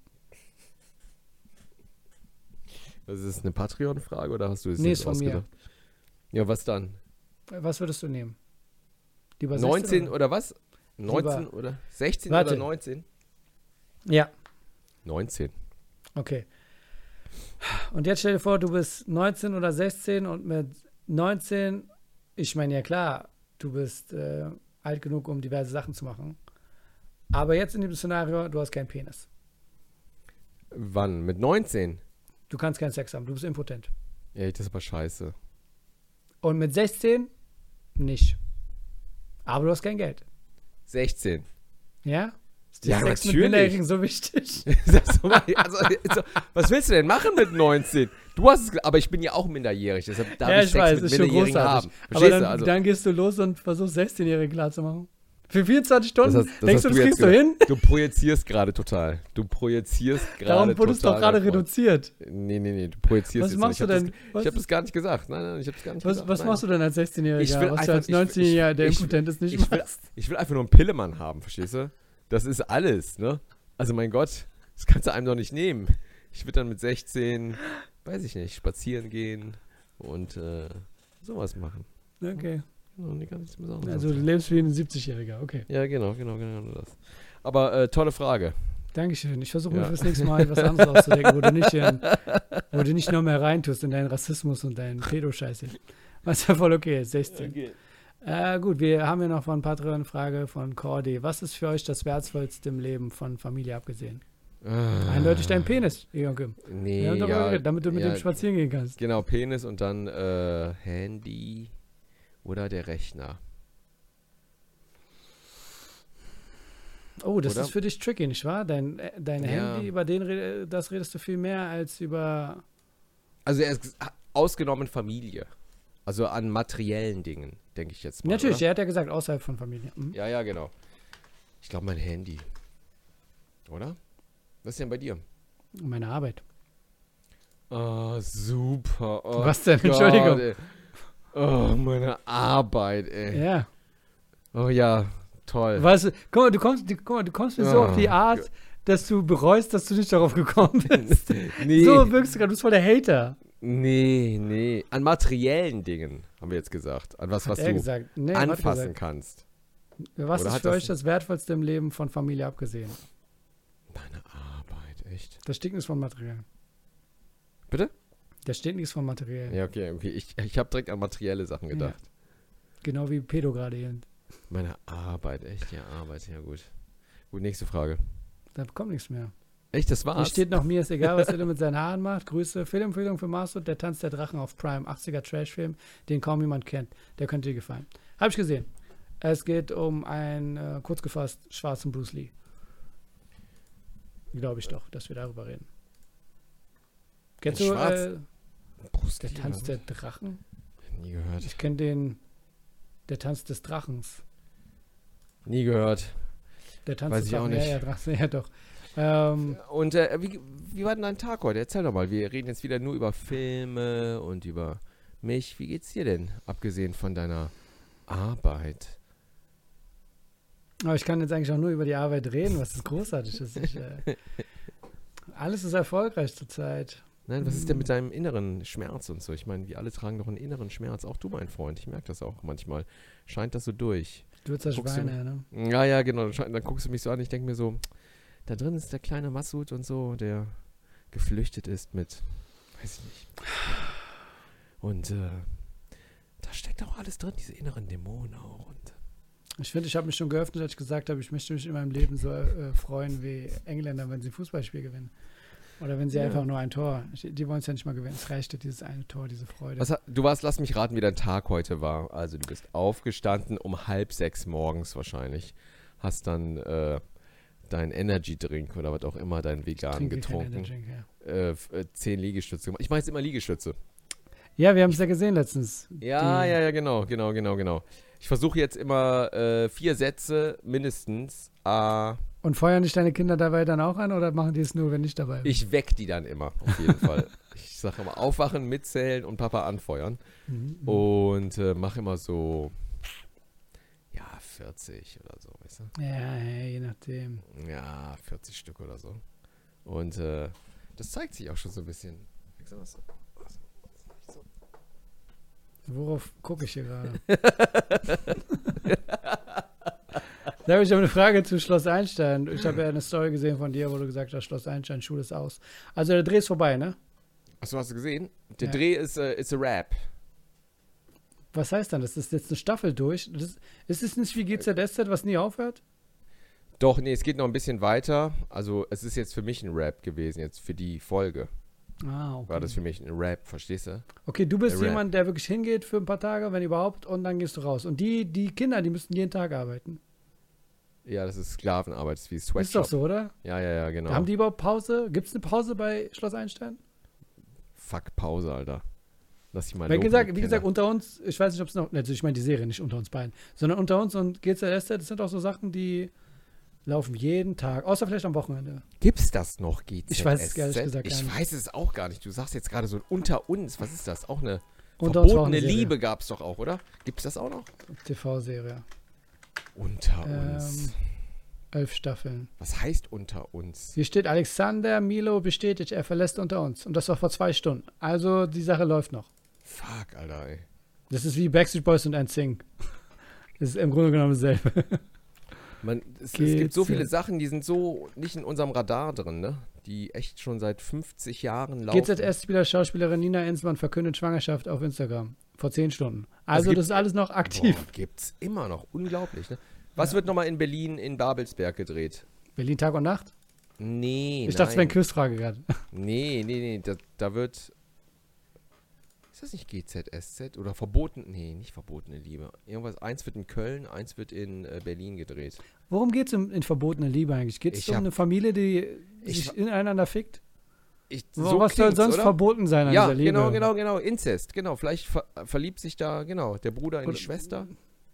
Das ist eine Patreon-Frage oder hast du es Nee, jetzt ist von mir. ausgedacht? Ja, was dann? Was würdest du nehmen? Lieber neunzehn sechzehn oder was? neunzehn Lieber- oder sechzehn Warte. oder neunzehn? Ja, neunzehn. okay. Und jetzt stell dir vor, du bist neunzehn oder sechzehn und mit neunzehn, ich meine ja klar, du bist äh, alt genug, um diverse Sachen zu machen. Aber jetzt in dem Szenario, du hast keinen Penis. Wann? Mit neunzehn? Du kannst keinen Sex haben, du bist impotent. Ja, das ist aber scheiße. Und mit sechzehn nicht. Aber du hast kein Geld. sechzehn. Ja? Ist Ja, Sex mit natürlich. Minderjährigen so wichtig? Sag mal, also, also, was willst du denn machen mit neunzehn? Du hast es, ge- aber ich bin ja auch minderjährig, deshalb darf ja, ich ich Sex weiß, mit ist schon Minderjährigen großartig. haben. Aber Verstehst dann, du? Also, dann gehst du los und versuchst sechzehn-Jährige klarzumachen. Für vierundzwanzig Stunden? das hast, das Denkst hast du, das jetzt kriegst du gesagt. hin? Du projizierst gerade total. Du projizierst gerade Darum total. wurdest du doch gerade davon. reduziert. Nee, nee, nee, du projizierst Was jetzt machst du nicht. Ich hab denn? Das, Was, ich habe das gar nicht gesagt. Nein, nein, ich habe es gar nicht was, gesagt. was nein. machst du denn als Ich sechzehn-Jähriger, will was einfach- du als ich- ich- neunzehnjähriger, der ich- impotent ist, nicht ich will, machst? ich will einfach nur einen Pillemann haben, verstehst du? Das ist alles, ne? Also mein Gott, das kannst du einem doch nicht nehmen. Ich würde dann mit sechzehn, weiß ich nicht, spazieren gehen und äh, sowas machen. Okay. No, nee, gar nichts Besonderes. Also du lebst wie ein siebzig-Jähriger, okay. ja, genau, genau, genau das. Aber äh, tolle Frage. Dankeschön. Ich versuche mir Ja. fürs nächste Mal etwas anderes auszudenken, wo du nicht, in, wo du nicht noch mehr reintust in deinen Rassismus und deinen Pedo-Scheiße. Was ja voll okay ist, sechzehn. Äh, gut, wir haben ja noch von Patreon eine Frage von Cordy. Was ist für euch das Wertvollste im Leben von Familie abgesehen? Ah, Eindeutig dein Penis, Jonke. Nee, Wir haben darüber ja, geredet, damit du mit ja, dem spazieren gehen kannst. Genau, Penis und dann äh, Handy oder der Rechner. Oh, das Oder? ist für dich tricky, nicht wahr? Dein, äh, dein Ja. Handy, über den red, das redest du viel mehr als über... Also er ist ausgenommen Familie. Also an materiellen Dingen, denke ich jetzt mal. Natürlich, oder? er hat ja gesagt, außerhalb von Familie. Mhm. Ja, ja, genau. Ich glaube mein Handy. Oder? Was ist denn bei dir? Meine Arbeit. Oh, super. Oh, Was denn? Gott, Entschuldigung. ey. Oh, meine Arbeit, ey. Ja. Oh ja, toll. Weißt du, guck mal, du kommst, du, guck mal, du kommst mir so Oh, auf die Art, dass du bereust, dass du nicht darauf gekommen bist. Nee, So wirkst du gerade, du bist voll der Hater. nee, nee. An materiellen Dingen, haben wir jetzt gesagt. An was, was Hat er du gesagt. Nee, hat anfassen gesagt. kannst. Was Oder ist hat für das euch das Wertvollste im Leben von Familie abgesehen? Meine Arbeit, echt. Da steht nichts von materiell. Bitte? Da steht nichts von materiell. Ja, okay, okay. Ich, ich habe direkt an materielle Sachen gedacht. Genau wie Pedo gerade eben. Meine Arbeit, echt, ja, Arbeit, ja gut. Gut, nächste Frage. Da kommt nichts mehr. Echt, das Hier war's? steht noch, mir ist egal, was er mit seinen Haaren macht. Grüße. Filmempfehlung für Masud, der Tanz der Drachen auf Prime. achtziger Trashfilm, den kaum jemand kennt. Der könnte dir gefallen. Habe ich gesehen. Es geht um einen, äh, kurz gefasst, schwarzen Bruce Lee. Glaube ich doch, dass wir darüber reden. Kennst Ein du Schwarz- äh, Bruce der Lee, Tanz oder der Drachen? was? Nie gehört. Ich kenne den, der Tanz des Drachens. Nie gehört. Der Tanz Weiß des ich auch Drachen. nicht. Ja, ja, Drachen, ja doch. Ähm, Und äh, wie, wie war denn dein Tag heute? Erzähl doch mal. Wir reden jetzt wieder nur über Filme und über mich. Wie geht's dir denn, abgesehen von deiner Arbeit? aber ich kann jetzt eigentlich auch nur über die Arbeit reden, was ist großartig ist. Ich, äh, alles ist erfolgreich zurzeit. Nein, was ist denn mit deinem inneren Schmerz und so? Ich meine, wir alle tragen doch einen inneren Schmerz. Auch du, mein Freund. Ich merke das auch manchmal. Scheint das so durch. Du wirst das Guckst du- Schweine, ne? Ja, ja, genau. Dann, scheint- dann guckst du mich so an. Ich denke mir so, da drin ist der kleine Masud und so, der geflüchtet ist mit, weiß ich nicht. Und äh, da steckt auch alles drin, diese inneren Dämonen auch. Und Ich finde, ich habe mich schon geöffnet, als ich gesagt habe, ich möchte mich in meinem Leben so äh, freuen wie Engländer, wenn sie ein Fußballspiel gewinnen. Oder wenn sie Ja. einfach nur ein Tor. Ich, die wollen es ja nicht mal gewinnen. Es reicht ja dieses eine Tor, diese Freude. Was, ha- du warst, lass mich raten, wie dein Tag heute war. Also du bist aufgestanden um halb sechs morgens wahrscheinlich. Hast dann äh, dein Energy-Drink oder was auch immer, deinen vegan Trinke keinen getrunken. Energy Drink, ja. Äh, f- äh, zehn Liegestütze gemacht. Ich mache jetzt immer Liegestütze. Ja, wir haben es ja gesehen letztens. Ja, Die- ja, ja, genau, genau, genau, genau. Ich versuche jetzt immer äh, vier Sätze mindestens. Äh, Und feuern dich deine Kinder dabei dann auch an oder machen die es nur, wenn ich dabei bin? ich weck die dann immer, auf jeden Fall. Ich sage immer aufwachen, mitzählen und Papa anfeuern. Mhm. Und äh, mache immer so, ja, vierzig oder so, weißt du? Ja, ja, je nachdem. Ja, vierzig Stück oder so. Und äh, das zeigt sich auch schon so ein bisschen. Kriegst du was? Was? So. Worauf gucke ich hier gerade? Da habe ich aber eine Frage zu Schloss Einstein. Ich habe ja eine Story gesehen von dir, wo du gesagt hast, Schloss Einstein, Schule ist aus. Also der Dreh ist vorbei, ne? Achso, hast du gesehen? Der Ja. Dreh ist, äh, ist a Rap. Was heißt dann? Das ist jetzt eine Staffel durch. Das, ist es nicht wie G Z S Z, was nie aufhört? Doch, nee, es geht noch ein bisschen weiter. Also es ist jetzt für mich ein Rap gewesen, jetzt für die Folge. Ah, okay. War das für mich ein Rap, verstehst du? Okay, du bist Der Rap. jemand, der wirklich hingeht für ein paar Tage, wenn überhaupt, und dann gehst du raus. Und die, die Kinder, die müssten jeden Tag arbeiten. Ja, das ist Sklavenarbeit, das ist wie Ist doch Sweatshop. so, oder? Ja, ja, ja, genau. Haben die überhaupt Pause? Gibt es eine Pause bei Schloss Einstein? Fuck, Pause, Alter. Lass ich mal Wie loben, gesagt, die wie gesagt, Kinder. unter uns, ich weiß nicht, ob es noch, also ich meine die Serie, nicht unter uns beiden, sondern unter uns und G Z S Z, das sind auch so Sachen, die laufen jeden Tag, außer vielleicht am Wochenende. Gibt's das noch, G Z S Z? Ich weiß es ehrlich gesagt gar Ich nicht. weiß es auch gar nicht. Du sagst jetzt gerade so unter uns. Was ist das? Auch eine Unter uns war auch verbotene eine Serie. Liebe gab's doch auch, oder? Gibt's das auch noch? T V-Serie. Unter Ähm, uns. Elf Staffeln. Was heißt unter uns? Hier steht, Alexander Milo bestätigt, er verlässt unter uns. Und das war vor zwei Stunden. Also die Sache läuft noch. Fuck, Alter, ey. Das ist wie Backstreet Boys und N Sync. Das ist im Grunde genommen dasselbe. Man, es, es Geht's gibt so viele jetzt? Sachen, die sind so nicht in unserem Radar drin, ne? Die echt schon seit fünfzig Jahren laufen. G Z S-Spieler, Schauspielerin Nina Enzmann verkündet Schwangerschaft auf Instagram. Vor zehn Stunden. Also gibt- das ist alles noch aktiv. Boah, gibt's immer noch. Unglaublich, ne? Was wird nochmal in Berlin, in Babelsberg gedreht? Berlin Tag und Nacht? Nee, Ich dachte, es wäre nein. eine Quizfrage gerade. Nee, nee, nee, da, da wird... Ist das nicht G Z S Z oder verboten? Nee, nicht verbotene Liebe. Irgendwas, eins wird in Köln, eins wird in äh, Berlin gedreht. Worum geht es in, in verbotene Liebe eigentlich? Geht es Ich um hab- eine Familie, die Ich sich hab- ineinander fickt? Ich, So was soll klingt's, sonst oder? verboten sein an Ja, dieser Liebe? genau, genau, genau. Inzest, genau. Vielleicht ver verliebt sich da, genau, der Bruder in Oder- die Schwester.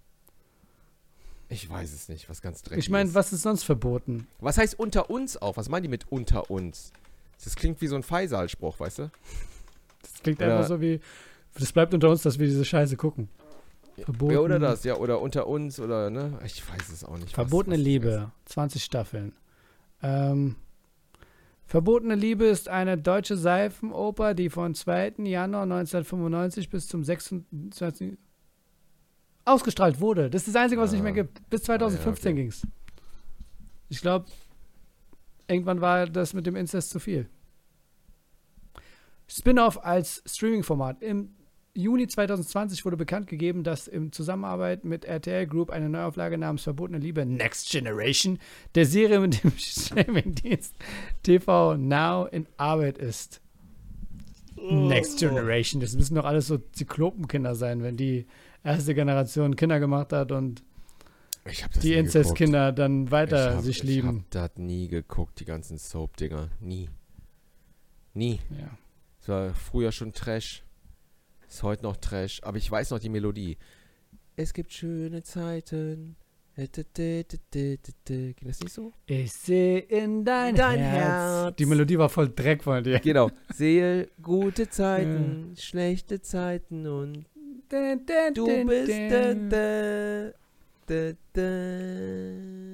Ich weiß es nicht, was ganz dreckig Ich meine, ist. was ist sonst verboten? Was heißt unter uns auch? Was meinen die mit unter uns? Das klingt wie so ein Faisal-Spruch, weißt du? Das klingt Oder- einfach so wie, das bleibt unter uns, dass wir diese Scheiße gucken. Verboten. Ja, oder das, ja, oder unter uns, oder, ne? Ich weiß es auch nicht. was- Verbotene was das Liebe, zwanzig Staffeln. Ähm, Verbotene Liebe ist eine deutsche Seifenoper, die von zweiten Januar neunzehnhundertfünfundneunzig bis zum sechsundzwanzigsten ausgestrahlt wurde. Das ist das Einzige, was es nicht mehr Ah. gibt. Bis zweitausendfünfzehn okay. ging's. Ich glaube, irgendwann war das mit dem Inzest zu viel. Spin-off als Streaming-Format. Im Juni zweitausendzwanzig wurde bekannt gegeben, dass in Zusammenarbeit mit R T L Group eine Neuauflage namens Verbotene Liebe Next Generation der Serie mit dem Streaming-Dienst T V Now in Arbeit ist. Next Generation. Das müssen doch alles so Zyklopenkinder sein, wenn die erste Generation Kinder gemacht hat und Ich hab das die nie Inzestkinder dann geguckt. weiter ich hab, sich Ich lieben. hab das nie geguckt, die ganzen Soap-Dinger. Nie. Nie. Ja. Es war früher schon Trash. Ist heute noch Trash. Aber ich weiß noch die Melodie. Es gibt schöne Zeiten. Geht das nicht so? Ich sehe in dein, Dein Herz. Herz. Die Melodie war voll Dreck von dir. Genau. Sehe gute Zeiten, schlechte Zeiten und du bist da, da, da, da.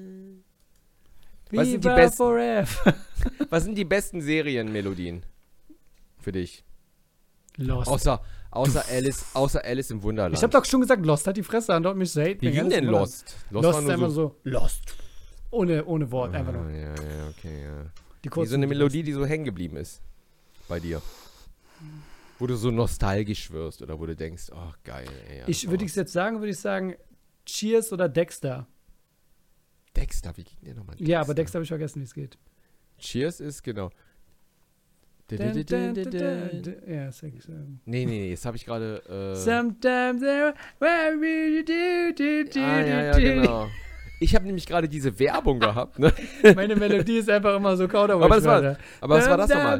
Was sind die Viva besten- forever. Was sind die besten Serienmelodien für dich? Lost. Außer, außer, Alice, außer Alice im Wunderland. Ich hab doch schon gesagt, Lost hat die Fresse an, dort mich zu haten. Wie ging denn Lost? Lost, war ist nur einfach so, Lost. Ohne, ohne Wort, einfach Ah, nur. ja, ja, okay, ja. Die Wie kurzen so eine und die Melodie, die so hängen geblieben ist bei dir. Wo du so nostalgisch wirst oder wo du denkst, oh geil, ey. ja, Ich das würde war ich jetzt sagen, würde ich sagen, Cheers oder Dexter. Dexter, wie ging der nochmal? Ja, aber Dexter habe ich vergessen, wie es geht. Cheers ist, genau. Dun, dun, dun, dun, dun. Ja, sechs. ähm. Nee, nee, nee, jetzt habe ich gerade. Äh, Sometimes there, where will you do, do, do, ah, ja, ja, do, do. genau. Ich habe nämlich gerade diese Werbung gehabt, ne? Meine Melodie ist einfach immer so Kauderwelsch. Aber das war, aber was war das nochmal?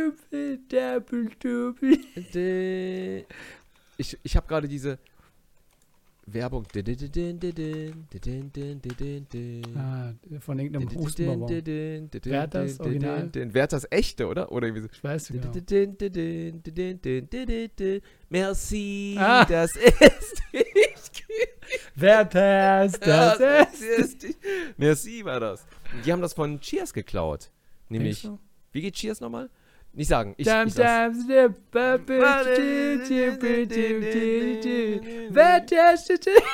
nochmal? Ich, ich habe gerade diese Werbung. Ah, von irgendeinem Hustenbonbon. Werthers Original? Werthers echte, oder? Oder irgendwie so. Ich weiß nicht genau. Merci, Ah. das ist Werthers, das Ja, ist. ist Merci war das. Die haben das von Cheers geklaut. Nämlich, Denkst wie geht Cheers nochmal? Nicht sagen. Ich, du? ich sag's. Sometimes the puppet- Werthers.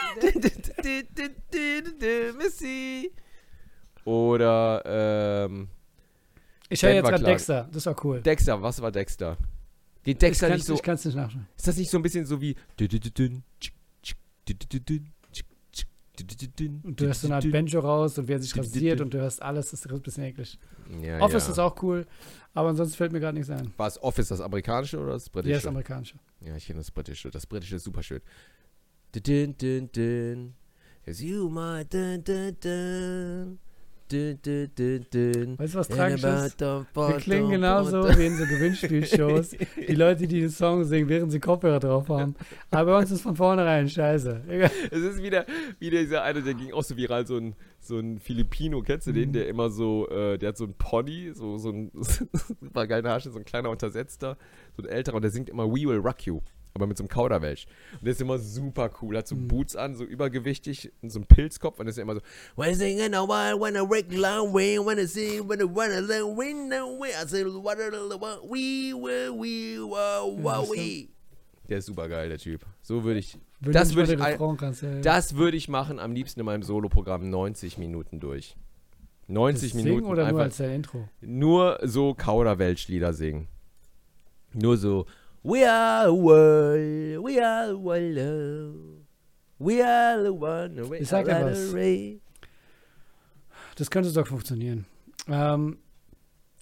Merci. Oder, ähm, Ich höre jetzt war gerade klar. Dexter, das war cool. Dexter. Was war Dexter? Geht Ich Dexter kann's- nicht so. Ich kann es nicht nachschauen. Ist das nicht so ein bisschen so wie. Und du hörst so eine Art Banjo raus und wer sich rasiert und du hörst alles, das ist ein bisschen eklig. Ja, Office ja. ist auch cool, aber ansonsten fällt mir gerade nichts ein. War es Office das amerikanische oder das Ja, britische? das amerikanische. Ja, ich kenne das britische. Das britische ist super schön. Dun, dun, dun. Cause you my dun, dun, dun. Dun, dun, dun, dun. Weißt du, was And tragisch about ist? the Wir klingen bottom, genauso bottom. wie in so Gewinnspielshows. Die Leute, die den Song singen, während sie Kopfhörer drauf haben. Aber bei uns ist von vornherein scheiße. Egal. Es ist wieder, wieder dieser eine, der ging auch so viral, so ein, so ein Filipino, kennst du den, Mhm. der immer so, äh, der hat so ein Pony, so, so ein super geiler Haarschnitt, so ein kleiner Untersetzter, so ein älterer, und der singt immer We Will Rock You, aber mit so einem Kauderwelsch. Und der ist immer super cool, hat so Mhm. Boots an, so übergewichtig, und so einen Pilzkopf, und der ist ja immer so When I sing in a while, when I break long way, when I sing, when I wanna learn, when I way, I say, what we will, we will, wow, we. Der ist super geil, der Typ. So würde ich, Das würde ich ein- ein, das würde ich machen, am liebsten in meinem Soloprogramm neunzig Minuten durch. neunzig Minuten oder nur einfach als der Intro? nur so Kauderwelsch-Lieder singen. Nur so We are the world, we are the world, love. We are the one, we Ich sag are dir the was. ray. Das könnte doch funktionieren. Ähm,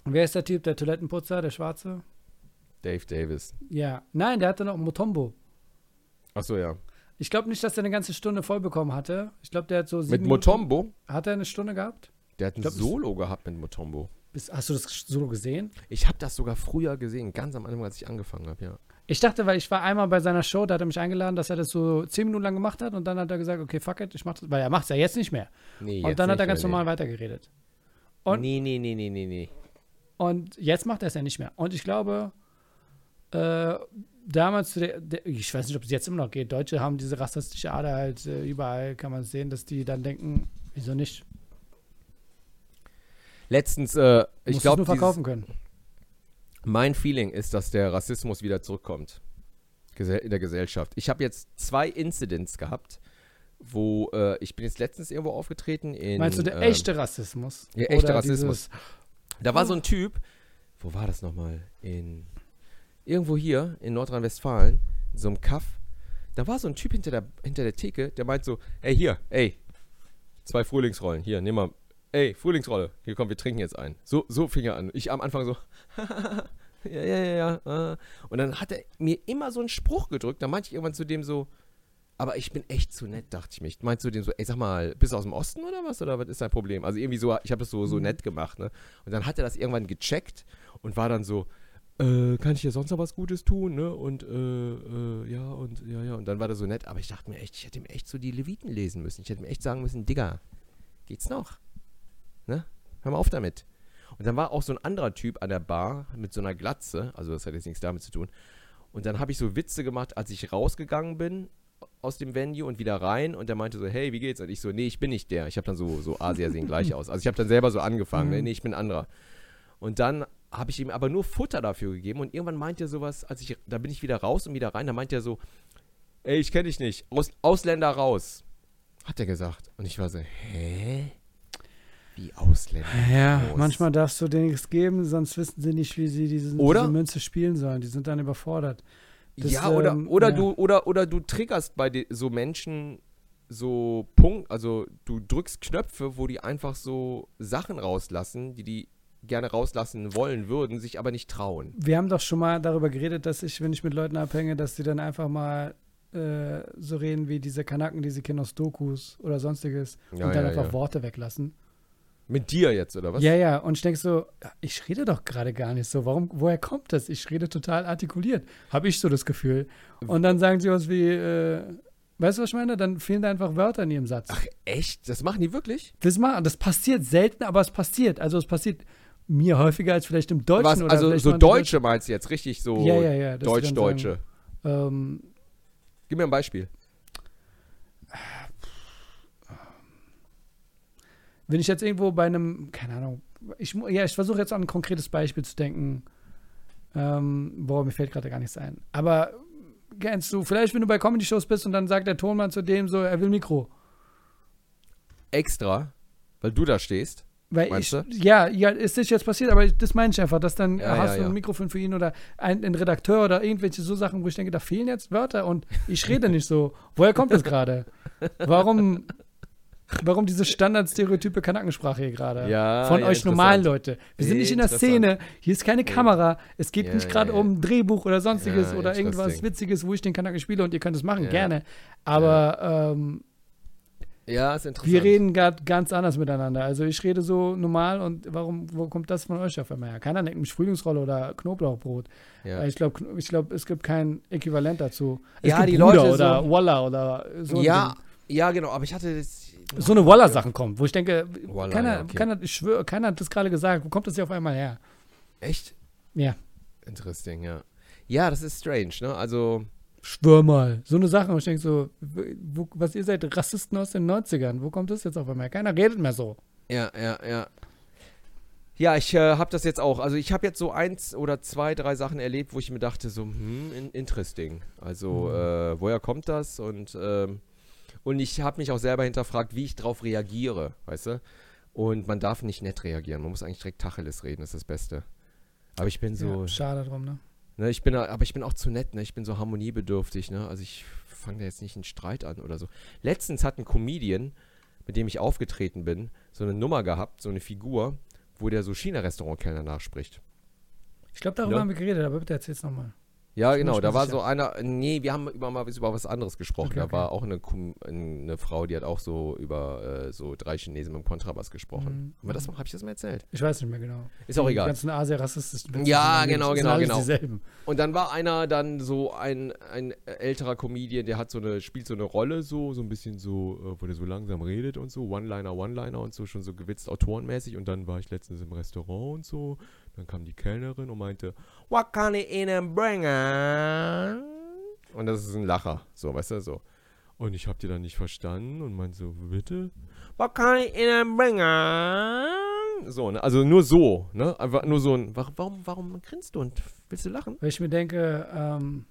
Und wer ist der Typ, der Toilettenputzer, der Schwarze? Dave Davis. Ja. Nein, der hatte noch Motombo. Achso, ja. Ich glaube nicht, dass er eine ganze Stunde voll bekommen hatte. Ich glaube, der hat so sieben Mit Minuten- Motombo? Hat er eine Stunde gehabt? Der hat ein glaub, es- Solo gehabt mit Motombo. Bis, hast du das Solo gesehen? Ich habe das sogar früher gesehen, ganz am Anfang, als ich angefangen habe, ja. Ich dachte, weil ich war einmal bei seiner Show, da hat er mich eingeladen, dass er das so zehn Minuten lang gemacht hat und dann hat er gesagt, okay, fuck it, ich mach das, weil er macht es ja jetzt nicht mehr. Nee, Und jetzt dann hat er nicht ganz mehr, normal weitergeredet. Nee. und- Nee, nee, nee, nee, nee, nee. Und jetzt macht er es ja nicht mehr. Und ich glaube, äh, damals, zu der, der, ich weiß nicht, ob es jetzt immer noch geht, Deutsche haben diese rassistische Ader halt, äh, überall kann man sehen, dass die dann denken, wieso nicht? Letztens, äh, ich Musst es glaube, nur verkaufen können. mein Feeling ist, dass der Rassismus wieder zurückkommt Gesell- in der Gesellschaft. Ich habe jetzt zwei Incidents gehabt, wo äh, ich bin jetzt letztens irgendwo aufgetreten in... Meinst du der ähm, echte Rassismus? Ja, echter Oder Rassismus. dieses- Da war so ein Typ, wo war das nochmal? In irgendwo hier in Nordrhein-Westfalen, in so einem Kaff. Da war so ein Typ hinter der, hinter der Theke, der meint so, ey, hier, ey, zwei Frühlingsrollen, hier, nimm mal, ey, Frühlingsrolle, hier komm, wir trinken jetzt ein. So, so fing er an. Ich am Anfang so, ja, ja, ja, ja. äh. Und dann hat er mir immer so einen Spruch gedrückt, da meinte ich irgendwann zu dem so, aber ich bin echt zu nett, dachte ich mir. Ich meinte zu dem so, ey, sag mal, bist du aus dem Osten oder was? Oder was ist dein Problem? Also irgendwie so, ich habe das so, so nett gemacht, ne? Und dann hat er das irgendwann gecheckt und war dann so, äh, kann ich dir sonst noch was Gutes tun, ne? Und, äh, äh, ja, und, ja, ja. Und dann war der so nett, aber ich dachte mir echt, ich hätte ihm echt so die Leviten lesen müssen. Ich hätte ihm echt sagen müssen, Digga, geht's noch? Ne? Hör mal auf damit. Und dann war auch so ein anderer Typ an der Bar mit so einer Glatze, also das hat jetzt nichts damit zu tun. Und dann habe ich so Witze gemacht, als ich rausgegangen bin aus dem Venue und wieder rein und der meinte so, hey, wie geht's? Und ich so, nee, ich bin nicht der. Ich habe dann so, so Asier sehen gleich aus. Also ich habe dann selber so angefangen, Mhm. nee, nee, ich bin ein anderer. Und dann habe ich ihm aber nur Futter dafür gegeben und irgendwann meint er sowas, als ich, da bin ich wieder raus und wieder rein, da meint er so, ey, ich kenne dich nicht, Aus, Ausländer raus, hat er gesagt. Und ich war so, hä? Wie Ausländer Ja, raus? manchmal darfst du denen nichts geben, sonst wissen sie nicht, wie sie diese, Oder? diese Münze spielen sollen. Die sind dann überfordert. Das, ja, oder, ähm, oder ja. du oder oder du triggerst bei de, so Menschen so Punkt, also du drückst Knöpfe, wo die einfach so Sachen rauslassen, die die gerne rauslassen wollen würden, sich aber nicht trauen. Wir haben doch schon mal darüber geredet, dass ich, wenn ich mit Leuten abhänge, dass die dann einfach mal äh, so reden wie diese Kanaken, die sie kennen aus Dokus oder sonstiges Ja, und dann ja, einfach ja. Worte weglassen. Mit dir jetzt, oder was? Ja, ja, und ich denke so, ja, ich rede doch gerade gar nicht so. Warum, woher kommt das? Ich rede total artikuliert. Habe ich so das Gefühl. Und dann sagen sie was wie, äh, weißt du, was ich meine? Dann fehlen da einfach Wörter in ihrem Satz. Ach, echt? Das machen die wirklich? Das, machen, das passiert selten, aber es passiert. Also es passiert mir häufiger als vielleicht im Deutschen. Was, oder also vielleicht so manche Deutsche meinst du jetzt, richtig so Ja, ja, ja. dass sie dann Deutsch-Deutsche. sagen, Ähm, Gib mir ein Beispiel. wenn ich jetzt irgendwo bei einem, keine Ahnung, ich, mu- ja, ich versuche jetzt an ein konkretes Beispiel zu denken, ähm, boah, mir fällt gerade gar nichts ein. Aber kennst du, vielleicht wenn du bei Comedy-Shows bist und dann sagt der Tonmann zu dem so, er will Mikro. Extra, weil du da stehst. Weil Meinst ich, du? ja, ja, ist nicht jetzt passiert, aber das meine ich einfach, dass dann Ja, hast ja, du ja. ein Mikrofon für ihn oder ein, ein Redakteur oder irgendwelche so Sachen, wo ich denke, da fehlen jetzt Wörter und ich rede nicht so. Woher kommt das gerade? Warum, warum diese Standardstereotype Kanakensprache hier gerade? Ja, Von ja, euch normalen interessant. Leute. Wir sind nicht in der Interessant. Szene, hier ist keine Kamera, es geht Ja, nicht gerade ja, ja. um ein Drehbuch oder sonstiges Ja, oder irgendwas interesting. Witziges, wo ich den Kanaken spiele und ihr könnt es machen, Ja. gerne. Aber ähm, Ja, ist interessant. wir reden gerade ganz anders miteinander. Also ich rede so normal und warum, wo kommt das von euch auf einmal her? Keiner nennt mich Frühlingsrolle oder Knoblauchbrot. Ja. Ich glaube, ich glaub, es gibt kein Äquivalent dazu. Es Ja, gibt die Bruder Leute oder so- Walla oder so. ein Ja, Ding. ja, genau, aber ich hatte das. So eine Walla-Sachen kommt, wo ich denke, Walla, keiner, ja, okay. keiner, ich schwöre, keiner hat das gerade gesagt. Wo kommt das hier auf einmal her? Echt? Ja. Interesting, ja. Ja, das ist strange, ne? Also, Schwör mal. So eine Sache, wo ich denke so, wo, was ihr seid, Rassisten aus den neunzigern. Wo kommt das jetzt auf einmal her? Keiner redet mehr so. ja, ja, ja. Ja, ich äh, habe das jetzt auch. Also, ich habe jetzt so eins oder zwei, drei Sachen erlebt, wo ich mir dachte, so, hm, in, interesting. Also, Mhm. äh, woher kommt das? Und, ähm, und ich habe mich auch selber hinterfragt, wie ich drauf reagiere, weißt du? Und man darf nicht nett reagieren. Man muss eigentlich direkt Tacheles reden, das ist das Beste. Aber ich bin so. Ja, schade drum, ne? Ne, ich bin, aber ich bin auch zu nett, ne? Ich bin so harmoniebedürftig, ne? Also ich fange da jetzt nicht einen Streit an oder so. Letztens hat ein Comedian, mit dem ich aufgetreten bin, so eine Nummer gehabt, so eine Figur, wo der so China-Restaurant-Kellner nachspricht. Ich glaube, darüber Ja. haben wir geredet, aber bitte erzähl's nochmal. Ja, Ich bin genau, nicht da mehr war sicher. so einer, nee, wir haben über mal über was anderes gesprochen. Okay, da okay. war auch eine, Kum- eine Frau, die hat auch so über äh, so drei Chinesen mit dem Kontrabass gesprochen. Mhm. Aber das habe ich das mal erzählt. Ich weiß nicht mehr genau. Ist auch Die egal. ganzen Asia-rassistischen Witze Ja, sind genau, sind genau, alles genau. dieselben. Und dann war einer dann so ein, ein älterer Comedian, der hat so eine, spielt so eine Rolle so, so ein bisschen so, äh, wo der so langsam redet und so, One-Liner, One-Liner und so, schon so gewitzt autorenmäßig. Und dann war ich letztens im Restaurant und so. Dann kam die Kellnerin und meinte, what can I Ihnen bringen? Und das ist ein Lacher, so, weißt du, so. Und ich hab die dann nicht verstanden und meinte so, bitte? What can I Ihnen bringen? So, ne? Also nur so, ne? Einfach nur so ein, wa- warum, warum grinst du und willst du lachen? Weil ich mir denke, ähm,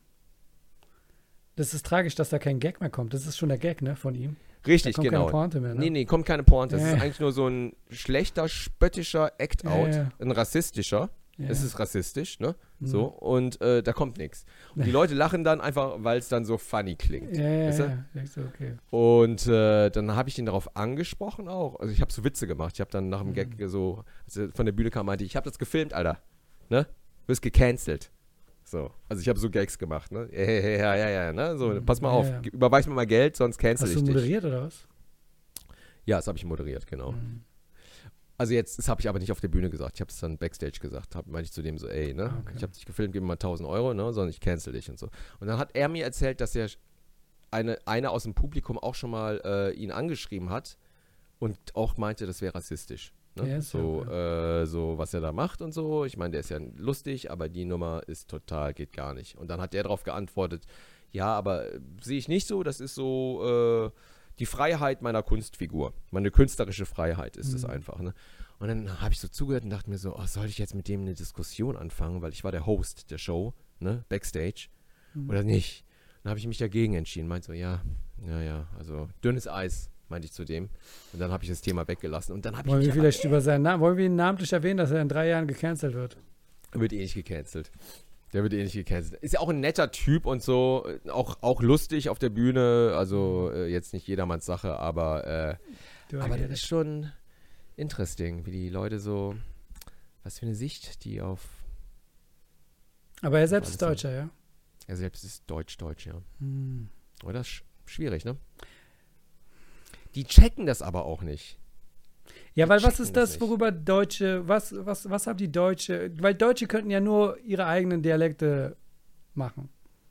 das ist tragisch, dass da kein Gag mehr kommt. Das ist schon der Gag, ne, von ihm. Richtig, da kommt genau. keine Pointe mehr, ne? Nee, nee, kommt keine Pointe. Das Ja, ist ja. eigentlich nur so ein schlechter, spöttischer Act-Out. Ja, ja. Ein rassistischer. Ja. Es ist rassistisch, ne? Mhm. So. Und äh, da kommt nichts. Und die Leute lachen dann einfach, weil es dann so funny klingt. Ja, ja, Weißt du? ja. Denkst du, okay. Und äh, dann habe ich ihn darauf angesprochen auch. Also ich habe so Witze gemacht. Ich habe dann nach dem Gag so, als er von der Bühne kam, meinte ich, ich habe das gefilmt, Alter. Ne? Du wirst gecancelt. So. Also ich habe so Gags gemacht, ne? Ja, ja, ja, ja, ja, ne? So, Mhm. pass mal Ja, auf, ja. gib- überweis mir mal Geld, sonst cancel Hast ich du dich. moderiert oder was? Ja, das habe ich moderiert, genau. Mhm. Also jetzt, das habe ich aber nicht auf der Bühne gesagt. Ich habe es dann Backstage gesagt. Hab, meinte ich zu dem so, ey, ne? Ah, okay. Ich habe dich gefilmt, gib mir mal tausend Euro, ne? Sondern ich cancel dich und so. Und dann hat er mir erzählt, dass er eine, eine aus dem Publikum auch schon mal äh, ihn angeschrieben hat und auch meinte, das wäre rassistisch. Ne? Ja, ist so, ja äh, so, was er da macht und so. Ich meine, der ist ja lustig, aber die Nummer ist total, geht gar nicht. Und dann hat der darauf geantwortet, ja, aber äh, sehe ich nicht so, das ist so äh, die Freiheit meiner Kunstfigur. Meine künstlerische Freiheit ist es Mhm. einfach. Ne? Und dann habe ich so zugehört und dachte mir so, oh, soll ich jetzt mit dem eine Diskussion anfangen, weil ich war der Host der Show, ne, Backstage, Mhm. oder nicht? Dann habe ich mich dagegen entschieden, meinte so, ja, ja, ja, also dünnes Eis, meinte ich zu dem. Und dann habe ich das Thema weggelassen und dann habe ich Wollen mich wir aber- vielleicht über seinen Namen, wollen wir ihn namentlich erwähnen, dass er in drei Jahren gecancelt wird? wird eh nicht gecancelt. Der wird eh nicht gecancelt. Ist ja auch ein netter Typ und so, äh, auch, auch lustig auf der Bühne, also äh, jetzt nicht jedermanns Sache, aber, äh, Du aber das Agent. ist schon interesting, wie die Leute so, was für eine Sicht die auf, Aber er selbst alles ist Deutscher, ja? er selbst ist deutsch-deutsch, ja. Hm. Oder? Sch schwierig, ne? Die checken das aber auch nicht. Ja, Die weil was checken ist das das, nicht. worüber Deutsche, was, was, was haben die Deutsche, weil Deutsche könnten ja nur ihre eigenen Dialekte machen.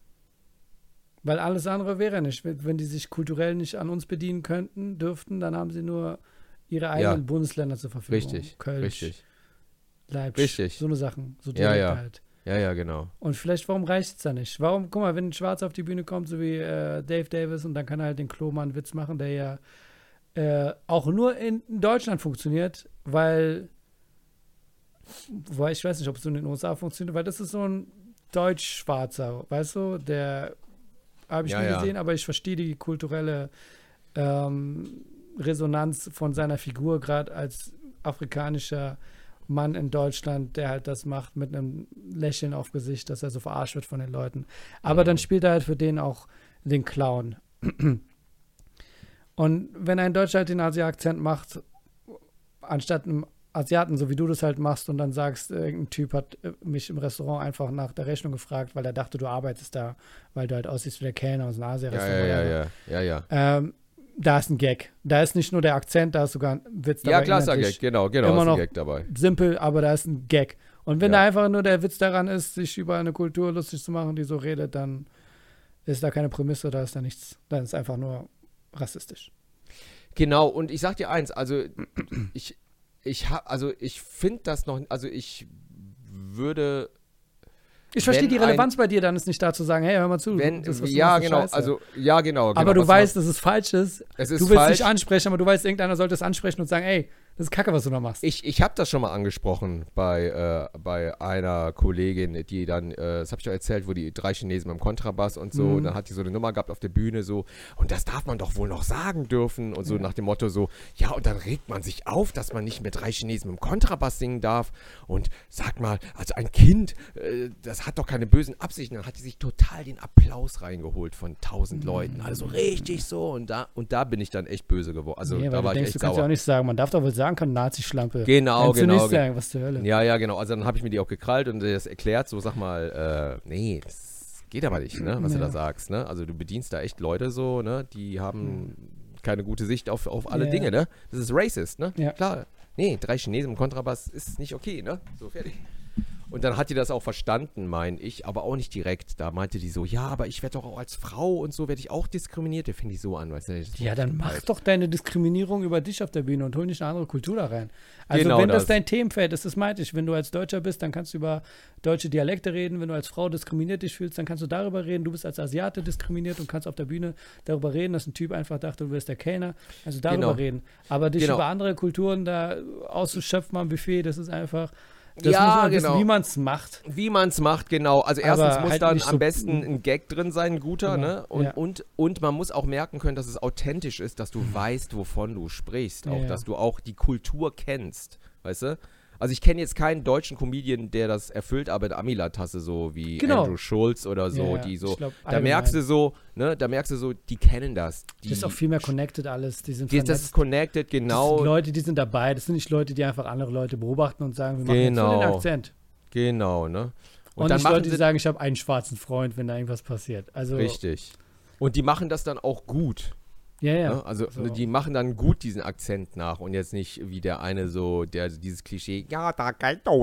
Weil alles andere wäre nicht. Wenn wenn die sich kulturell nicht an uns bedienen könnten, dürften, dann haben sie nur ihre eigenen Ja. Bundesländer zur Verfügung. Richtig, Köln, richtig. Leipzig, Richtig. so eine Sachen, so Ja, Dialekte ja. halt. Ja, ja, genau. Und vielleicht, warum reicht es da nicht? Warum, guck mal, wenn ein Schwarz auf die Bühne kommt, so wie äh, Dave Davis, und dann kann er halt den Klomann-Witz machen, der ja äh, auch nur in Deutschland funktioniert, weil, weil ich weiß nicht, ob es so in den U S A funktioniert, weil das ist so ein Deutsch-Schwarzer, weißt du, der habe ich Ja, nie ja. gesehen, aber ich verstehe die kulturelle ähm, Resonanz von seiner Figur, gerade als afrikanischer Mann in Deutschland, der halt das macht mit einem Lächeln auf Gesicht, dass er so verarscht wird von den Leuten. Aber Mhm. dann spielt er halt für den auch den Clown. Und wenn ein Deutscher halt den Asi-Akzent macht, anstatt einem Asiaten, so wie du das halt machst, und dann sagst, irgendein Typ hat äh, mich im Restaurant einfach nach der Rechnung gefragt, weil er dachte, du arbeitest da, weil du halt aussiehst wie der Kellner aus einem Ja, Asia-Restaurant. ja, ja, ja, ja, ja. Ähm, da ist ein Gag. Da ist nicht nur der Akzent, da ist sogar ein Witz Ja, dabei. klar ist ein inhaltlich. Gag, genau, genau, immer ist ein noch- Gag dabei. Simpel, aber da ist ein Gag. Und wenn Ja. da einfach nur der Witz daran ist, sich über eine Kultur lustig zu machen, die so redet, dann ist da keine Prämisse, da ist da nichts. Dann ist einfach nur rassistisch. Genau, und ich sag dir eins, also ich, ich hab, also ich finde das noch, also ich würde, Ich verstehe Wenn die Relevanz bei dir, dann ist nicht da zu sagen, hey, hör mal zu. wenn, das, was du ja, machst, ist genau, scheiße. also, ja, genau. aber genau, du was weißt, man- dass es falsch ist. es ist Du willst falsch. dich ansprechen, aber du weißt, irgendeiner sollte es ansprechen und sagen, ey, das ist Kacke, was du da machst. Ich, ich habe das schon mal angesprochen bei, äh, bei einer Kollegin, die dann, äh, das habe ich doch erzählt, wo die drei Chinesen mit dem Kontrabass und so, Mhm. und dann hat die so eine Nummer gehabt auf der Bühne so, und das darf man doch wohl noch sagen dürfen und so Ja. nach dem Motto so, ja, und dann regt man sich auf, dass man nicht mit drei Chinesen mit dem Kontrabass singen darf und sag mal, also ein Kind, äh, das hat doch keine bösen Absichten, dann hat die sich total den Applaus reingeholt von tausend Leuten, also richtig so, und da, und da bin ich dann echt böse geworden, also nee, da weil war du ich denkst, echt du kannst ja sauer. auch nicht sagen, man darf doch wohl sagen, sagen kann, Nazi-Schlampe. Genau, Kannst du genau. nicht ge- sagen, was zur Hölle. Ja, ja, genau. Also dann habe ich mir die auch gekrallt und das erklärt, so sag mal, äh, nee, das geht aber nicht, ne, was du Ja. da sagst, ne? Also du bedienst da echt Leute so, ne, die haben keine gute Sicht auf, auf alle Ja. Dinge, ne? Das ist racist, ne? Ja. Klar. Nee, drei Chinesen im Kontrabass ist nicht okay, ne? So, fertig. Und dann hat die das auch verstanden, meine ich, aber auch nicht direkt. Da meinte die so, ja, aber ich werde doch auch als Frau und so werde ich auch diskriminiert. Der fing die so an, weißt du? das- Ja, dann mach doch deine Diskriminierung über dich auf der Bühne und hol nicht eine andere Kultur da rein. Also Genau wenn das das. dein Themenfeld ist, das meinte ich, wenn du als Deutscher bist, dann kannst du über deutsche Dialekte reden. Wenn du als Frau diskriminiert dich fühlst, dann kannst du darüber reden. Du bist als Asiate diskriminiert und kannst auf der Bühne darüber reden, dass ein Typ einfach dachte, du wärst der Kellner. Also darüber Genau. reden. Aber dich Genau. über andere Kulturen da auszuschöpfen am Buffet, das ist einfach, das Ja, muss man genau. wissen, wie man es macht. Wie man es macht, genau. Also Aber erstens muss halt dann nicht am so- besten ein Gag drin sein, ein guter, Genau, ne? Und, ja. und, und man muss auch merken können, dass es authentisch ist, dass du weißt, wovon du sprichst. Auch, Ja. dass du auch die Kultur kennst, weißt du? Also ich kenne jetzt keinen deutschen Comedian, der das erfüllt, aber in der Amila-Tasse so wie Genau. Andrew Schulz oder so, Ja, ja. die so, Ich glaub, da allgemein. merkst du so, ne, da merkst du so, die kennen das. Die, Das ist auch viel mehr connected alles. Die sind die, das vernetzt. ist connected, Das sind genau, Leute, die sind dabei. Das sind nicht Leute, die einfach andere Leute beobachten und sagen, wir machen jetzt Genau. nur den Akzent. genau, ne? Und, dann nicht machen Leute, die sie- sagen, ich habe einen schwarzen Freund, wenn da irgendwas passiert. Also, Richtig. Und die machen das dann auch gut. ja, ja. Ne? Also So. die machen dann gut diesen Akzent nach und jetzt nicht wie der eine so, der dieses Klischee, ja, da geht du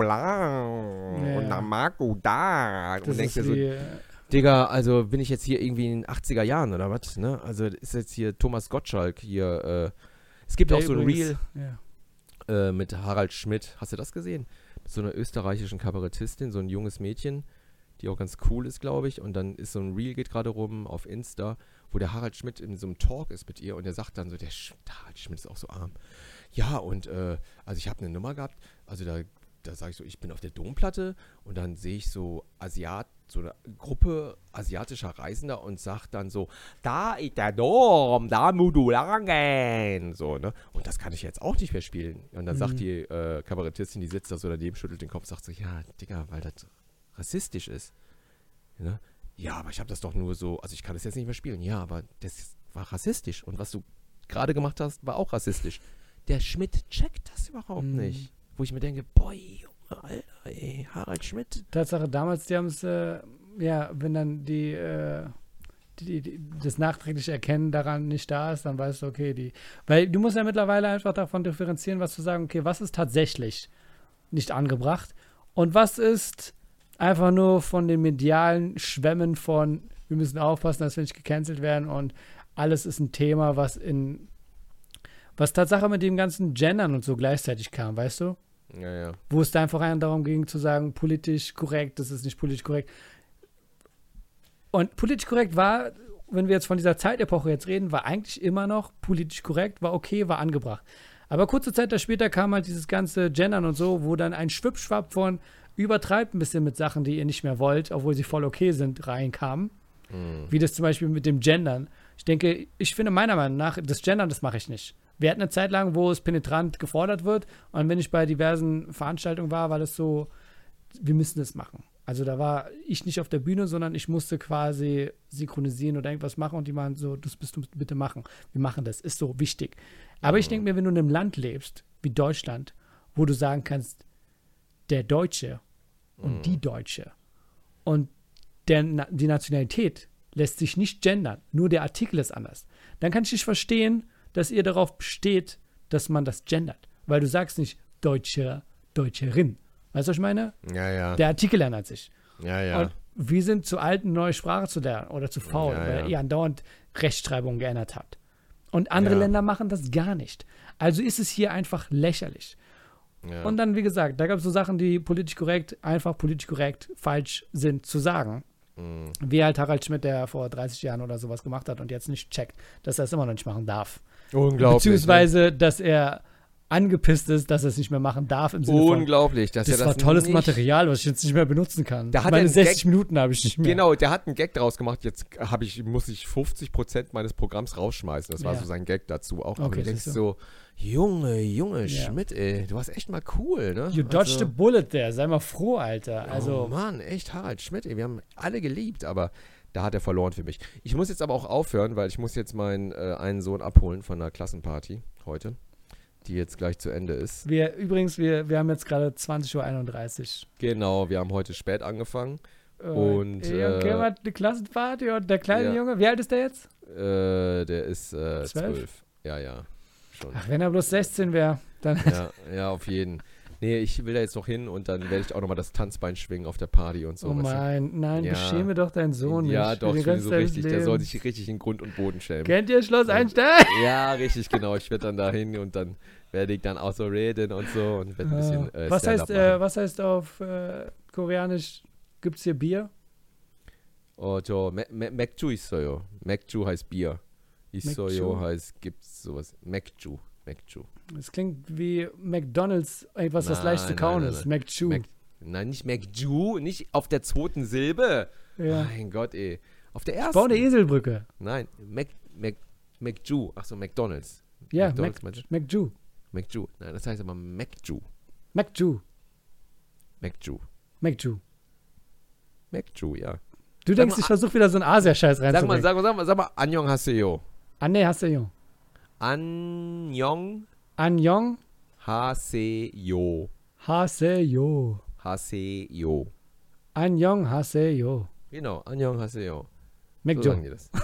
lang Ja, und ja. da mag du da. Das und denkst dir ist so, wie, äh, Digga, also bin ich jetzt hier irgendwie in den achtziger Jahren oder was? Ne? Also ist jetzt hier Thomas Gottschalk hier. Äh, es gibt der auch so ein übrigens- Reel Ja. äh, mit Harald Schmidt. Hast du das gesehen? Mit so einer österreichischen Kabarettistin, so ein junges Mädchen, die auch ganz cool ist, glaube ich. Und dann ist so ein Reel, geht gerade rum auf Insta, wo der Harald Schmidt in so einem Talk ist mit ihr und der sagt dann so, der, Sch der Harald Schmidt ist auch so arm. Ja, und äh, also ich habe eine Nummer gehabt, also da, da sage ich so, ich bin auf der Domplatte und dann sehe ich so Asiat, so eine Gruppe asiatischer Reisender und sagt dann so, da ist der Dom, da musst du lang gehen. So, ne? Und das kann ich jetzt auch nicht mehr spielen. Und dann Mhm. sagt die äh, Kabarettistin, die sitzt da so daneben, schüttelt den Kopf, sagt so, ja, Digga, weil das rassistisch ist. Ne? Ja, aber ich habe das doch nur so, also ich kann das jetzt nicht mehr spielen. Ja, aber das war rassistisch. Und was du gerade gemacht hast, war auch rassistisch. Der Schmidt checkt das überhaupt Mhm. nicht. Wo ich mir denke, boy, Junge, Alter, ey, Harald Schmidt. Tatsache, damals, die haben es, äh, ja, wenn dann die, äh, die, die, das nachträgliche Erkennen daran nicht da ist, dann weißt du, okay, die, weil du musst ja mittlerweile einfach davon differenzieren, was zu sagen, okay, was ist tatsächlich nicht angebracht und was ist einfach nur von den medialen Schwämmen von, wir müssen aufpassen, dass wir nicht gecancelt werden und alles ist ein Thema, was in, was Tatsache mit dem ganzen Gendern und so gleichzeitig kam, weißt du? Ja, ja. Wo es da einfach rein darum ging zu sagen, politisch korrekt, das ist nicht politisch korrekt. Und politisch korrekt war, wenn wir jetzt von dieser Zeitepoche jetzt reden, war eigentlich immer noch politisch korrekt, war okay, war angebracht. Aber kurze Zeit später kam halt dieses ganze Gendern und so, wo dann ein Schwippschwapp von übertreibt ein bisschen mit Sachen, die ihr nicht mehr wollt, obwohl sie voll okay sind, reinkam. Mhm. Wie das zum Beispiel mit dem Gendern. Ich denke, ich finde meiner Meinung nach, das Gendern, das mache ich nicht. Wir hatten eine Zeit lang, wo es penetrant gefordert wird und wenn ich bei diversen Veranstaltungen war, war das so, wir müssen das machen. Also da war ich nicht auf der Bühne, sondern ich musste quasi synchronisieren oder irgendwas machen und die waren so, das musst du bitte machen. Wir machen das, ist so wichtig. Aber ich denke mir, wenn du in einem Land lebst, wie Deutschland, wo du sagen kannst, der Deutsche und die Deutsche und der, Na- die Nationalität lässt sich nicht gendern, nur der Artikel ist anders. Dann kann ich nicht verstehen, dass ihr darauf besteht, dass man das gendert. Weil du sagst nicht Deutscher, Deutscherin. Weißt du, was ich meine? Ja, ja. Der Artikel ändert sich. Ja, ja. Und wir sind zu alt, eine neue Sprache zu lernen oder zu faul, Ja, weil ja. ihr andauernd Rechtschreibung geändert habt. Und andere Ja. Länder machen das gar nicht. Also ist es hier einfach lächerlich. ja. Und dann, wie gesagt, da gab es so Sachen, die politisch korrekt, einfach politisch korrekt falsch sind zu sagen. Mhm. Wie halt Harald Schmidt, der vor dreißig Jahren oder sowas gemacht hat und jetzt nicht checkt, dass er es immer noch nicht machen darf. Unglaublich. Beziehungsweise, dass er angepisst ist, dass er es nicht mehr machen darf im ne? Sinne von, Unglaublich, dass das er war das tolles nicht, Material, was ich jetzt nicht mehr benutzen kann. Da hat Meine er einen sechzig Gag- Minuten habe ich nicht mehr. Genau, der hat einen Gag draus gemacht. Jetzt habe ich, muss ich fünfzig Prozent meines Programms rausschmeißen. Das war Ja. so sein Gag dazu auch. Aber Okay, du denkst siehst so, Junge, Junge, Ja. Schmidt, ey, du warst echt mal cool, ne? You dodged also, a bullet there, sei mal froh, Alter. Oh Also, Mann, echt Harald Schmidt, ey, wir haben alle geliebt, aber da hat er verloren für mich. Ich muss jetzt aber auch aufhören, weil ich muss jetzt meinen äh, einen Sohn abholen von einer Klassenparty heute. die jetzt gleich zu Ende ist. Wir, übrigens, wir, wir haben jetzt gerade zwanzig Uhr einunddreißig. Genau, wir haben heute spät angefangen. Äh, Und, Ey, äh, okay, war die Klassenparty und der kleine ja. Junge, wie alt ist der jetzt? Äh, der ist äh, Zwölf? zwölf. Ja, ja, schon. Ach, wenn er bloß sechzehn wäre, dann. Ja, ja, auf jeden. Nee, ich will da jetzt noch hin und dann werde ich auch nochmal das Tanzbein schwingen auf der Party und so. Oh weißt du? nein, nein, Ja. beschäme doch deinen Sohn Ja, nicht. doch, für ich den finde so Rest richtig. seines Der soll Lebens. sich richtig in Grund und Boden schämen. Kennt ihr Schloss Einstein? Ja, richtig, genau. Ich werde dann da hin und dann werde ich dann auch so reden und so und werde ein bisschen äh, was, Stand-up heißt, äh, machen. was heißt auf äh, Koreanisch, gibt's hier Bier? Oh, 저 맥- 맥- 맥주 있어요. 맥주 heißt Bier. 있어요 맥주? heißt gibt's sowas. 맥주, 맥주. Das klingt wie McDonalds, etwas, das Nein, leicht zu kauen nein, ist. nein, McChew. Mac- Nein, nicht McJu, nicht auf der zweiten Silbe. Ja. Mein Gott, ey. Auf der ersten. Bau eine Eselbrücke. Nein, Mac, Mac, McJu. Achso, McDonalds. Ja, McDonald's Mac, meinst du? McJew. McJu. Nein, das heißt aber McJu. McJew. McJu. McJew. McJu, ja. Du denkst, mal, ich versuche wieder so einen Asia-Scheiß Sag mal, reinzubringen. sag mal, sag mal, sag mal, Annyeonghaseyo. Ah, nee, hast du jung. Annyeonghaseyo. Annyeong Haseyo. Haseyo. Haseyo. Annyeong Haseyo. Genau, Annyeonghaseyo. So McJew. sagen die das.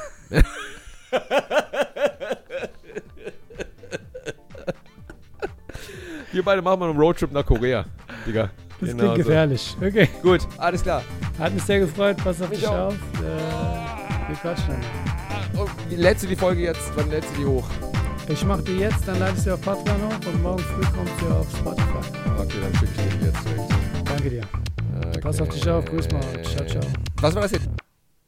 Wir beide machen mal einen Roadtrip nach Korea, Digga. Das Genau klingt so. gefährlich. Okay. Gut, alles klar. Hat mich sehr gefreut. Pass auf Mich dich auch. auf. Äh, wir quatschen dann. Und wie lädst du die Folge jetzt? Wann lädst du die hoch? Ich mach die jetzt, dann lade ich sie auf Patreon hoch und morgen früh kommt sie auf Spotify. Okay, dann schicke ich dir die jetzt direkt. Danke dir. Okay. Pass auf dich auf. Grüß mal. Ciao, ciao. Was war das jetzt?